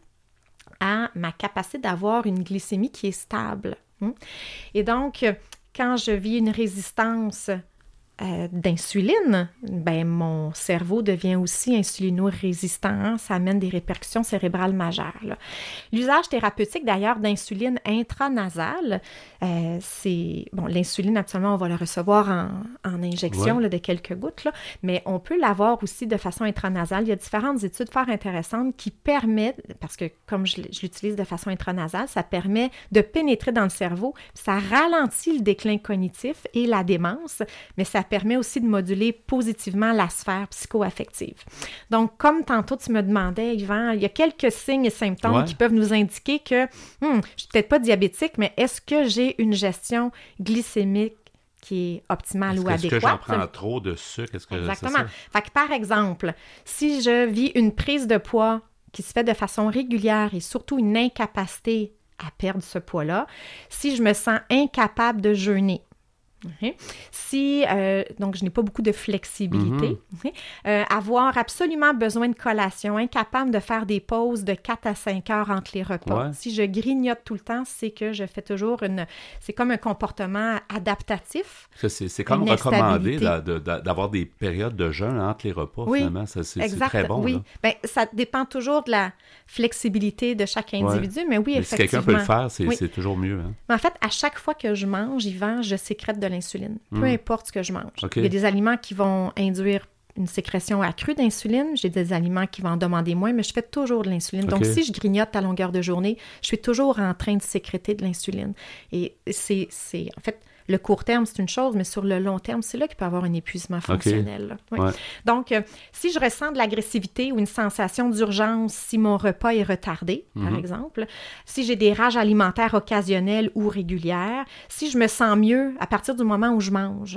à ma capacité d'avoir une glycémie qui est stable. Et donc, quand je vis une résistance d'insuline, mon cerveau devient aussi insulino-résistant. Hein? Ça amène des répercussions cérébrales majeures. Là. L'usage thérapeutique, d'ailleurs, d'insuline intranasale, l'insuline, actuellement, on va la recevoir en injection de quelques gouttes, là, mais on peut l'avoir aussi de façon intranasale. Il y a différentes études fort intéressantes qui permettent, parce que comme je l'utilise de façon intranasale, ça permet de pénétrer dans le cerveau, ça ralentit le déclin cognitif et la démence, mais ça permet aussi de moduler positivement la sphère psycho-affective. Donc, comme tantôt tu me demandais, Yvan, il y a quelques signes et symptômes qui peuvent nous indiquer que je ne suis peut-être pas diabétique, mais est-ce que j'ai une gestion glycémique qui est optimale ou adéquate? Est-ce que j'en prends trop de sucre? Exactement. Fait que, par exemple, si je vis une prise de poids qui se fait de façon régulière et surtout une incapacité à perdre ce poids-là, si je me sens incapable de jeûner, si, donc je n'ai pas beaucoup de flexibilité, avoir absolument besoin de collation, incapable de faire des pauses de 4 à 5 heures entre les repas. Si je grignote tout le temps, c'est que je fais toujours c'est comme un comportement adaptatif. C'est comme recommandé d'avoir des périodes de jeûne entre les repas, finalement. C'est très bon. Oui, ça dépend toujours de la flexibilité de chaque individu, mais oui, effectivement. Si quelqu'un peut le faire, c'est toujours mieux. Hein? Mais en fait, à chaque fois que je mange, Yvan, je sécrète de l'insuline, peu importe ce que je mange. Il y a des aliments qui vont induire une sécrétion accrue d'insuline, j'ai des aliments qui vont en demander moins, mais je fais toujours de l'insuline. Donc, si je grignote à longueur de journée, je suis toujours en train de sécréter de l'insuline. Et c'est en fait, le court terme, c'est une chose, mais sur le long terme, c'est là qu'il peut y avoir un épuisement fonctionnel. Donc, si je ressens de l'agressivité ou une sensation d'urgence, si mon repas est retardé, par exemple, si j'ai des rages alimentaires occasionnelles ou régulières, si je me sens mieux à partir du moment où je mange,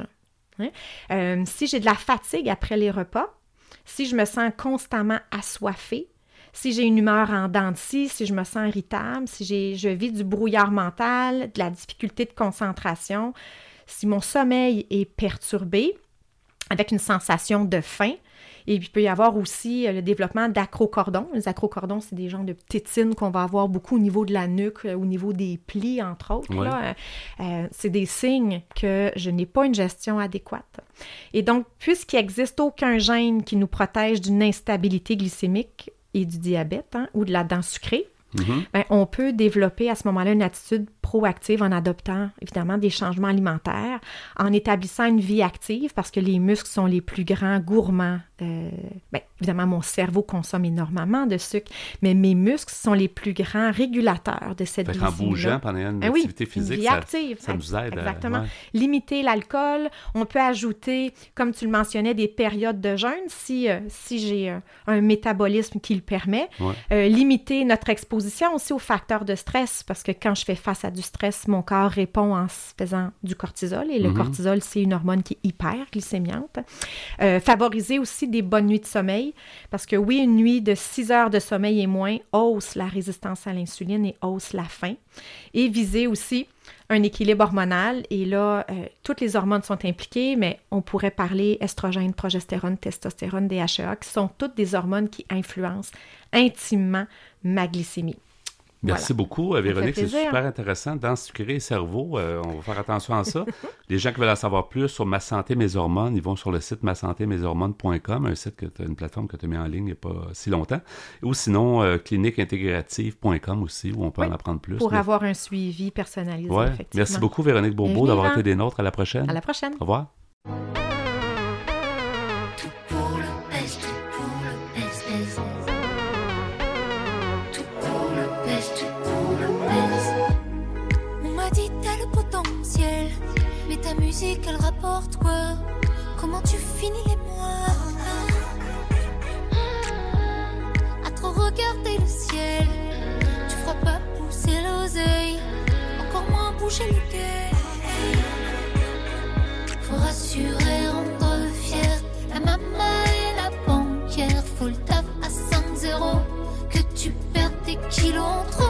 si j'ai de la fatigue après les repas, si je me sens constamment assoiffée, Si j'ai une humeur en dents de scie, si je me sens irritable, si je vis du brouillard mental, de la difficulté de concentration, si mon sommeil est perturbé avec une sensation de faim. Et puis, il peut y avoir aussi le développement d'acrocordons. Les acrocordons, c'est des genres de tétines qu'on va avoir beaucoup au niveau de la nuque, au niveau des plis, entre autres. Ouais. Là. C'est des signes que je n'ai pas une gestion adéquate. Et donc, puisqu'il n'existe aucun gène qui nous protège d'une instabilité glycémique et du diabète ou de la dent sucrée, on peut développer à ce moment-là une attitude proactive en adoptant évidemment des changements alimentaires, en établissant une vie active parce que les muscles sont les plus grands gourmands. Évidemment, mon cerveau consomme énormément de sucre, mais mes muscles sont les plus grands régulateurs de cette glycémie-là. En bougeant pendant une activité physique, vie active, ça nous aide. Exactement. Limiter l'alcool. On peut ajouter, comme tu le mentionnais, des périodes de jeûne si j'ai un métabolisme qui le permet. Limiter notre exposition aussi aux facteurs de stress parce que quand je fais face à du stress, mon corps répond en faisant du cortisol et le cortisol, c'est une hormone qui est hyperglycémiante. Favoriser aussi des bonnes nuits de sommeil parce que oui, une nuit de 6 heures de sommeil et moins hausse la résistance à l'insuline et hausse la faim. Et viser aussi un équilibre hormonal. Et là, toutes les hormones sont impliquées, mais on pourrait parler estrogène, progestérone, testostérone, DHEA, qui sont toutes des hormones qui influencent intimement ma glycémie. Merci beaucoup, Véronique. C'est plaisir. super intéressant. Dents sucrées et cerveau, on va faire attention à ça. Les gens qui veulent en savoir plus sur Ma Santé, Mes Hormones, ils vont sur le site masantémeshormones.com, un site une plateforme que tu as mis en ligne il n'y a pas si longtemps. Ou sinon, cliniqueintégrative.com aussi, où on peut en apprendre plus. Pour avoir un suivi personnalisé, effectivement. Merci beaucoup, Véronique Bourbeau, d'avoir été des nôtres. À la prochaine. À la prochaine. Au revoir. Mais ta musique, elle rapporte quoi? Comment tu finis les mois? À trop regarder le ciel, tu feras pas pousser l'oseille, encore moins bouger le quai. Faut rassurer, rendre fier la maman et la banquière. Faut le taf à 5-0, que tu perds tes kilos en trop.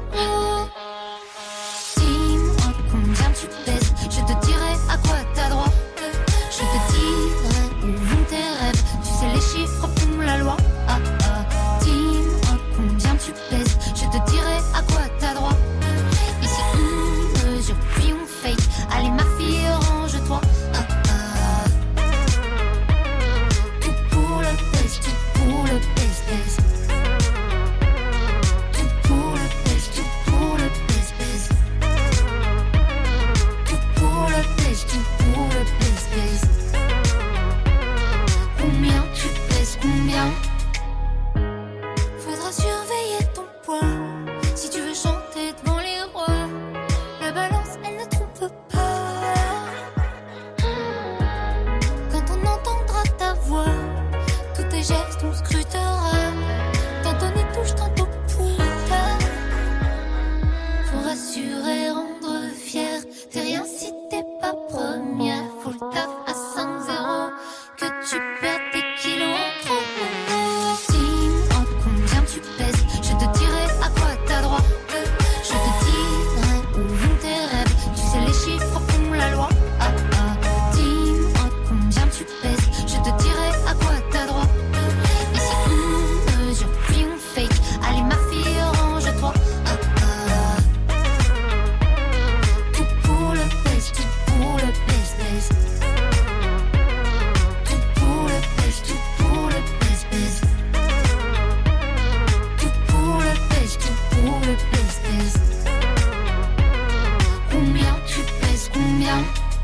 Dis-moi combien tu pèses, je te dirai à quoi t'as droit. Je te dirai où vont tes rêves, tu sais les chiffres font la loi. Dis-moi combien tu pèses, je te dirai à quoi t'as droit. Et si on mesure puis on fake, allez ma fille range-toi. Tout pour le pèse, tout pour le pèse. Tout pour le pèse, tout pour le pèse. Tout pour le pèse, tout pour le pèse. Combien tu pèses, combien? Faudra surveiller ton poids si tu veux chanter devant les rois. La balance, elle ne trompe pas. Quand on entendra ta voix, tous tes gestes on scrutera. Tantôt n'y touche, tantôt pas. Faut rassurer, rendre fier. T'es rien si t'es pas première. Faut le taf à 5-0, que tu perds tes kilos en trop. Dis-moi combien tu pèses, je te dirai à quoi t'as droit. Je te dirai où vont tes rêves, tu sais les chiffres font la loi. Dis-moi combien tu pèses, je te dirai à quoi t'as droit. Et si on mesure puis on fake, allez ma fille range-toi. Tout pour le pèse, tout pour le pèse. Tout pour le pèse, tout pour le pèse. Tout pour le pèse, tout pour le pèse. Combien tu pèses, combien?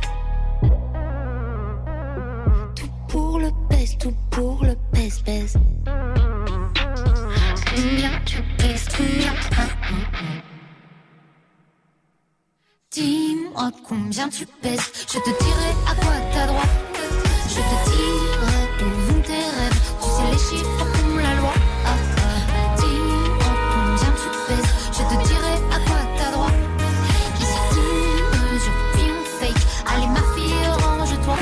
Tout pour le pèse, tout pour le pèse. Combien tu pèses, combien? Dis-moi combien tu pèses, je te dirai à quoi t'as droit. Je te dirai où vont tes rêves, tu sais les chiffres font la loi. Dis-moi combien tu pèses, je te dirai à quoi t'as droit. Et si on mesure puis on fake, allez ma fille range-toi.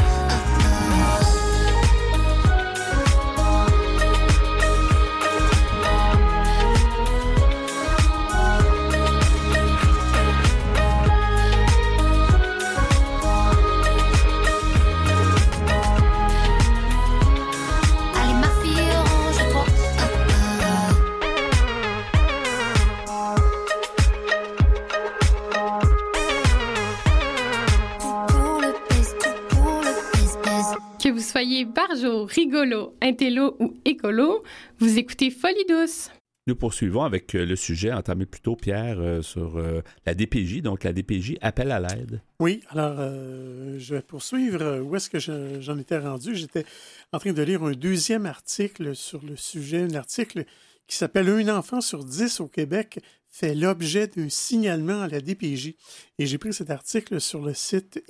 soyez barjo, rigolo, intello ou écolo, vous écoutez Folie douce. Nous poursuivons avec le sujet entamé plus tôt, Pierre, sur la DPJ. Donc, la DPJ appelle à l'aide. Oui, alors je vais poursuivre. Où est-ce que j'en étais rendu? J'étais en train de lire un deuxième article sur le sujet, un article qui s'appelle « Un enfant sur 10 au Québec fait l'objet d'un signalement à la DPJ ». Et j'ai pris cet article sur le site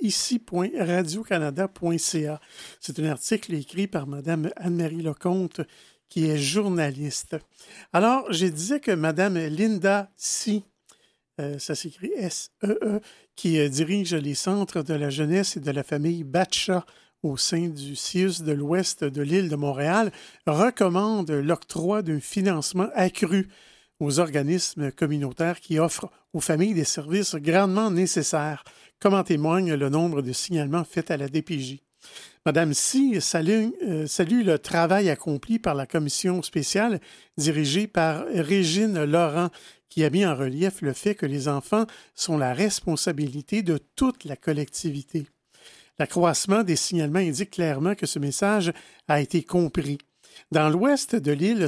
ici.radiocanada.ca. C'est un article écrit par Mme Anne-Marie Lecomte, qui est journaliste. Alors, je disais que Mme Linda Si, ça s'écrit S-E-E, qui dirige les centres de la jeunesse et de la famille Batcha au sein du CIUS de l'Ouest de l'île de Montréal, recommande l'octroi d'un financement accru aux organismes communautaires qui offrent aux familles des services grandement nécessaires, comme en témoigne le nombre de signalements faits à la DPJ. Madame Si salue le travail accompli par la commission spéciale dirigée par Régine Laurent, qui a mis en relief le fait que les enfants sont la responsabilité de toute la collectivité. L'accroissement des signalements indique clairement que ce message a été compris. Dans l'ouest de l'île,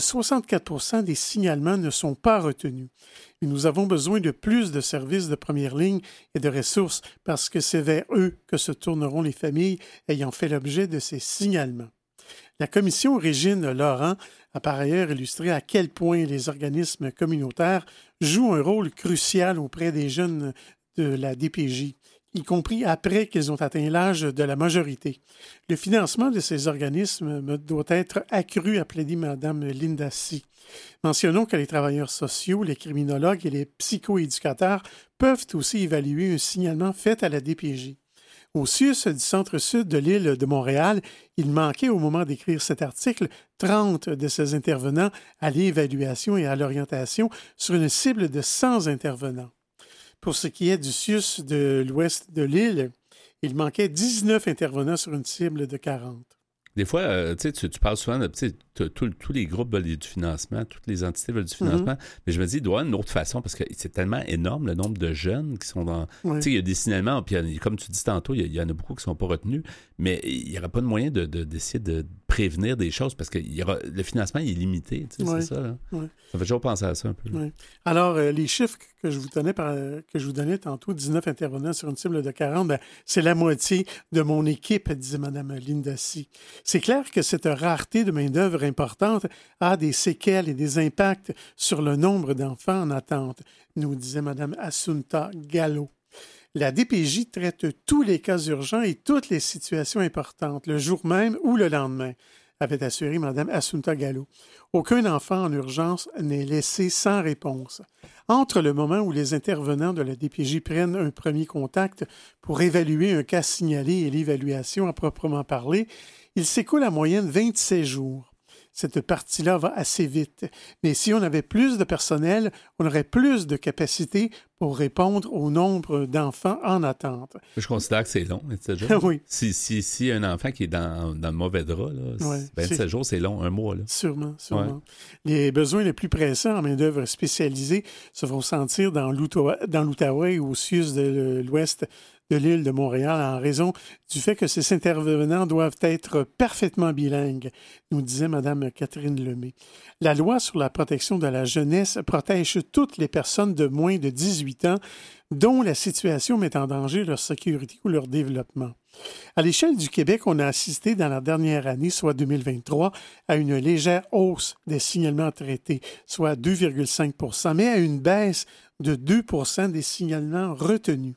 64% des signalements ne sont pas retenus. Et nous avons besoin de plus de services de première ligne et de ressources parce que c'est vers eux que se tourneront les familles ayant fait l'objet de ces signalements. La commission Régine Laurent a par ailleurs illustré à quel point les organismes communautaires jouent un rôle crucial auprès des jeunes de la DPJ, y compris après qu'ils ont atteint l'âge de la majorité. Le financement de ces organismes doit être accru, a plaidé Mme Linda Si. Mentionnons que les travailleurs sociaux, les criminologues et les psychoéducateurs peuvent aussi évaluer un signalement fait à la DPJ. Au CIUS du centre-sud de l'île de Montréal, il manquait au moment d'écrire cet article 30 de ces intervenants à l'évaluation et à l'orientation sur une cible de 100 intervenants. Pour ce qui est du CIUS de l'ouest de l'île, il manquait 19 intervenants sur une cible de 40. Des fois, tu parles souvent de tous les groupes veulent du financement, toutes les entités veulent du financement, mais je me dis, il doit y avoir une autre façon parce que c'est tellement énorme le nombre de jeunes qui sont dans. Oui. Tu sais, il y a des signalements, puis comme tu dis tantôt, il y en a beaucoup qui ne sont pas retenus, mais il n'y aura pas de moyen d'essayer de prévenir des choses parce que le financement il est limité, tu sais, c'est ça. Là. Oui. Ça fait toujours penser à ça un peu. Oui. Alors, les chiffres que je vous donnais tantôt, 19 intervenants sur une cible de 40, ben, c'est la moitié de mon équipe, disait Mme Linda Si. C'est clair que cette rareté de main-d'œuvre importante a des séquelles et des impacts sur le nombre d'enfants en attente, nous disait Mme Assunta Gallo. La DPJ traite tous les cas urgents et toutes les situations importantes, le jour même ou le lendemain, avait assuré Mme Assunta Gallo. Aucun enfant en urgence n'est laissé sans réponse. Entre le moment où les intervenants de la DPJ prennent un premier contact pour évaluer un cas signalé et l'évaluation à proprement parler, il s'écoule en moyenne 27 jours. Cette partie-là va assez vite. Mais si on avait plus de personnel, on aurait plus de capacité pour répondre au nombre d'enfants en attente. Je considère que c'est long, 27 jours. Oui. Si un enfant qui est dans le mauvais drap, là, 27 jours, c'est long, un mois. Là. Sûrement. Ouais. Les besoins les plus pressants en main-d'œuvre spécialisée se font sentir dans l'Outaouais ou au CIUS de l'Ouest de l'île de Montréal en raison du fait que ces intervenants doivent être parfaitement bilingues, nous disait Mme Catherine Lemay. La loi sur la protection de la jeunesse protège toutes les personnes de moins de 18 ans dont la situation met en danger leur sécurité ou leur développement. À l'échelle du Québec, on a assisté dans la dernière année, soit 2023, à une légère hausse des signalements traités, soit 2,5 %, mais à une baisse de 2 % des signalements retenus.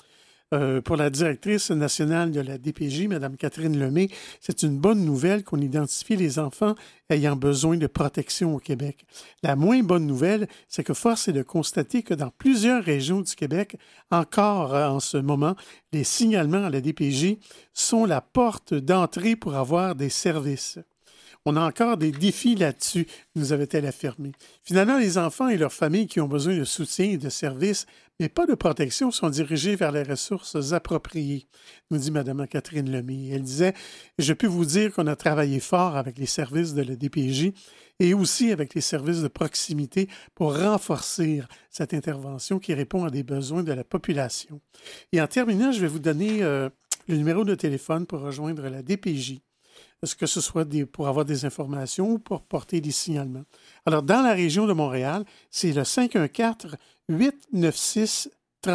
Pour la directrice nationale de la DPJ, Mme Catherine Lemay, c'est une bonne nouvelle qu'on identifie les enfants ayant besoin de protection au Québec. La moins bonne nouvelle, c'est que force est de constater que dans plusieurs régions du Québec, encore en ce moment, les signalements à la DPJ sont la porte d'entrée pour avoir des services. On a encore des défis là-dessus, nous avait-elle affirmé. Finalement, les enfants et leurs familles qui ont besoin de soutien et de services, mais pas de protection, sont dirigés vers les ressources appropriées, nous dit Mme Catherine Lemay. Elle disait « Je peux vous dire qu'on a travaillé fort avec les services de la DPJ et aussi avec les services de proximité pour renforcer cette intervention qui répond à des besoins de la population. » Et en terminant, je vais vous donner le numéro de téléphone pour rejoindre la DPJ. que ce soit pour avoir des informations ou pour porter des signalements. Alors, dans la région de Montréal, c'est le 514-896-3100.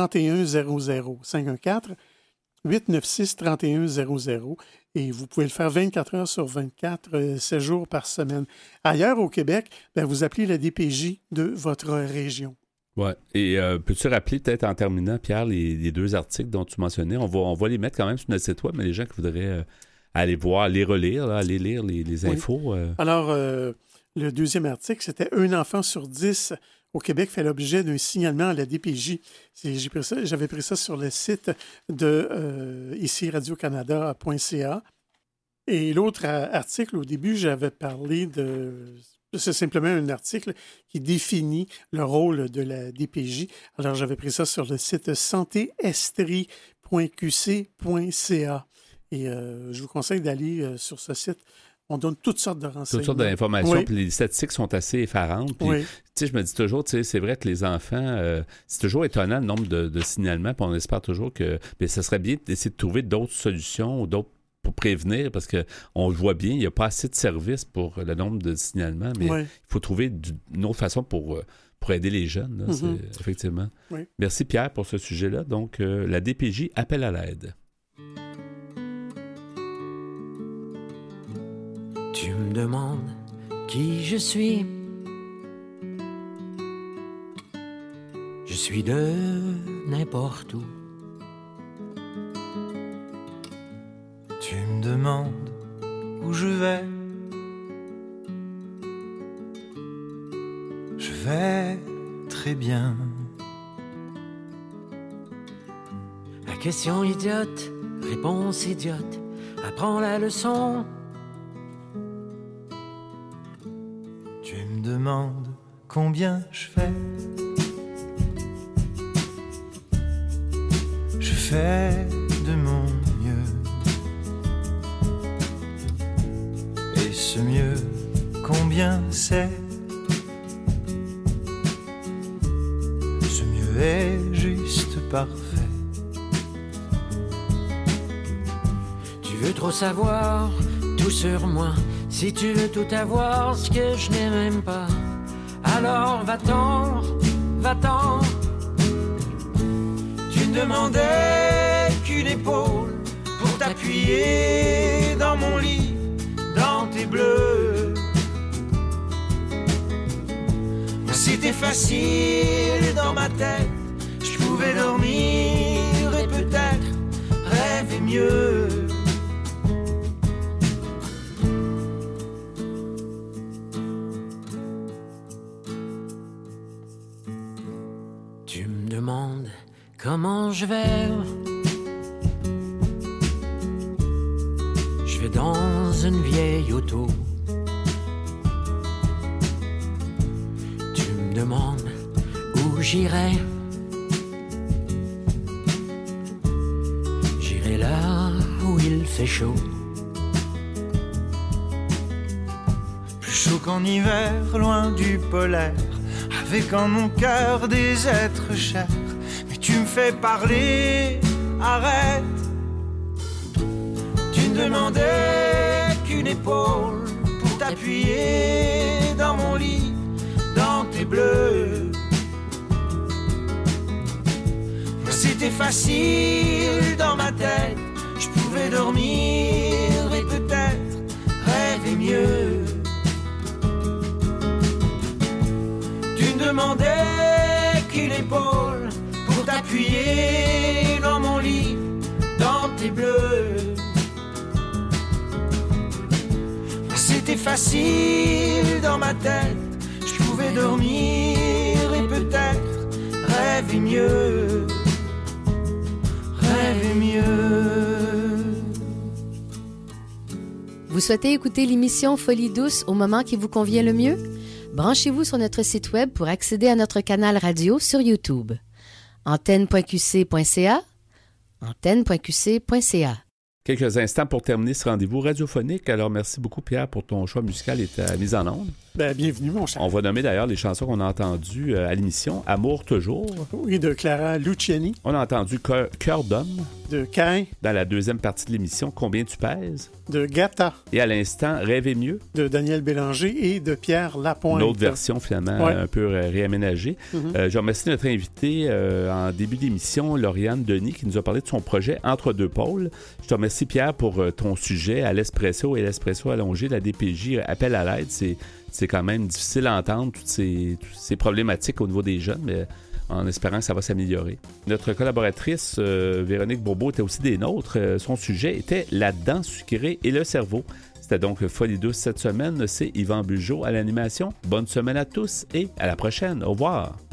514-896-3100. Et vous pouvez le faire 24 heures sur 24, 7 jours par semaine. Ailleurs au Québec, vous appelez la DPJ de votre région. Oui. Et peux-tu rappeler peut-être en terminant, Pierre, les 2 articles dont tu mentionnais? On va les mettre quand même sur notre site web, mais les gens qui voudraient aller voir, les relire, là, aller lire les infos. Alors, le deuxième article, c'était 1 enfant sur 10 au Québec fait l'objet d'un signalement à la DPJ. J'avais pris ça sur le site de ici radiocanada.ca. Et l'autre article, au début, j'avais parlé de... C'est simplement un article qui définit le rôle de la DPJ. Alors, j'avais pris ça sur le site santéestrie.qc.ca. Et je vous conseille d'aller sur ce site. On donne toutes sortes de renseignements. Toutes sortes d'informations, oui. Puis les statistiques sont assez effarantes. Puis, oui. Je me dis toujours, c'est vrai que les enfants, c'est toujours étonnant le nombre de signalements, puis on espère toujours que ça serait bien d'essayer de trouver d'autres solutions ou d'autres pour prévenir, parce qu'on le voit bien, il n'y a pas assez de services pour le nombre de signalements, mais il faut trouver une autre façon pour aider les jeunes, là, effectivement. Oui. Merci Pierre pour ce sujet-là. Donc, la DPJ appelle à l'aide. Tu me demandes qui je suis. Je suis de n'importe où. Tu me demandes où je vais. Je vais très bien. À question idiote, réponse idiote. Apprends la leçon. Tu me demandes combien je fais. Je fais de mon mieux. Et ce mieux, combien c'est? Ce mieux est juste parfait. Tu veux trop savoir tout sur moi. Si tu veux tout avoir, ce que je n'ai même pas, alors va-t'en, va-t'en. Tu ne demandais qu'une épaule pour t'appuyer dans mon lit, dans tes bleus. C'était facile dans ma tête, je pouvais dormir et peut-être rêver mieux. Comment je vais? Je vais dans une vieille auto. Tu me demandes où j'irai? J'irai là où il fait chaud. Plus chaud qu'en hiver, loin du polaire, avec en mon cœur des êtres chers. Tu me fais parler, arrête. Tu ne demandais qu'une épaule pour t'appuyer dans mon lit, dans tes bleus. C'était facile dans ma tête, je pouvais dormir et peut-être rêver mieux. Tu ne demandais qu'une épaule pour t'appuyer dans mon lit, dans tes bleus. C'était facile dans ma tête, je pouvais dormir et peut-être rêver mieux, rêver mieux. Vous souhaitez écouter l'émission Folie douce au moment qui vous convient le mieux? Branchez-vous sur notre site web pour accéder à notre canal radio sur YouTube. Antenne.qc.ca, antenne.qc.ca. Quelques instants pour terminer ce rendez-vous radiophonique. Alors, merci beaucoup, Pierre, pour ton choix musical et ta mise en onde. Ben, bienvenue, mon cher. On va nommer d'ailleurs les chansons qu'on a entendues à l'émission. Amour toujours. Oui, de Clara Luciani. On a entendu Cœur d'homme. De Cain. Dans la deuxième partie de l'émission, Combien tu pèses. De Gata. Et à l'instant, Rêver mieux. De Daniel Bélanger et de Pierre Lapointe. Une autre version, finalement, un peu réaménagée. Je remercie notre invité en début d'émission, Lauriane Denis, qui nous a parlé de son projet Entre deux pôles. Je te remercie, Pierre, pour ton sujet à l'espresso et l'espresso allongé. La DPJ appelle à l'aide. C'est quand même difficile à entendre, toutes ces problématiques au niveau des jeunes, mais en espérant que ça va s'améliorer. Notre collaboratrice, Véronique Bourbeau, était aussi des nôtres. Son sujet était la dent sucrée et le cerveau. C'était donc Folie douce cette semaine. C'est Yvan Bugeaud à l'animation. Bonne semaine à tous et à la prochaine. Au revoir.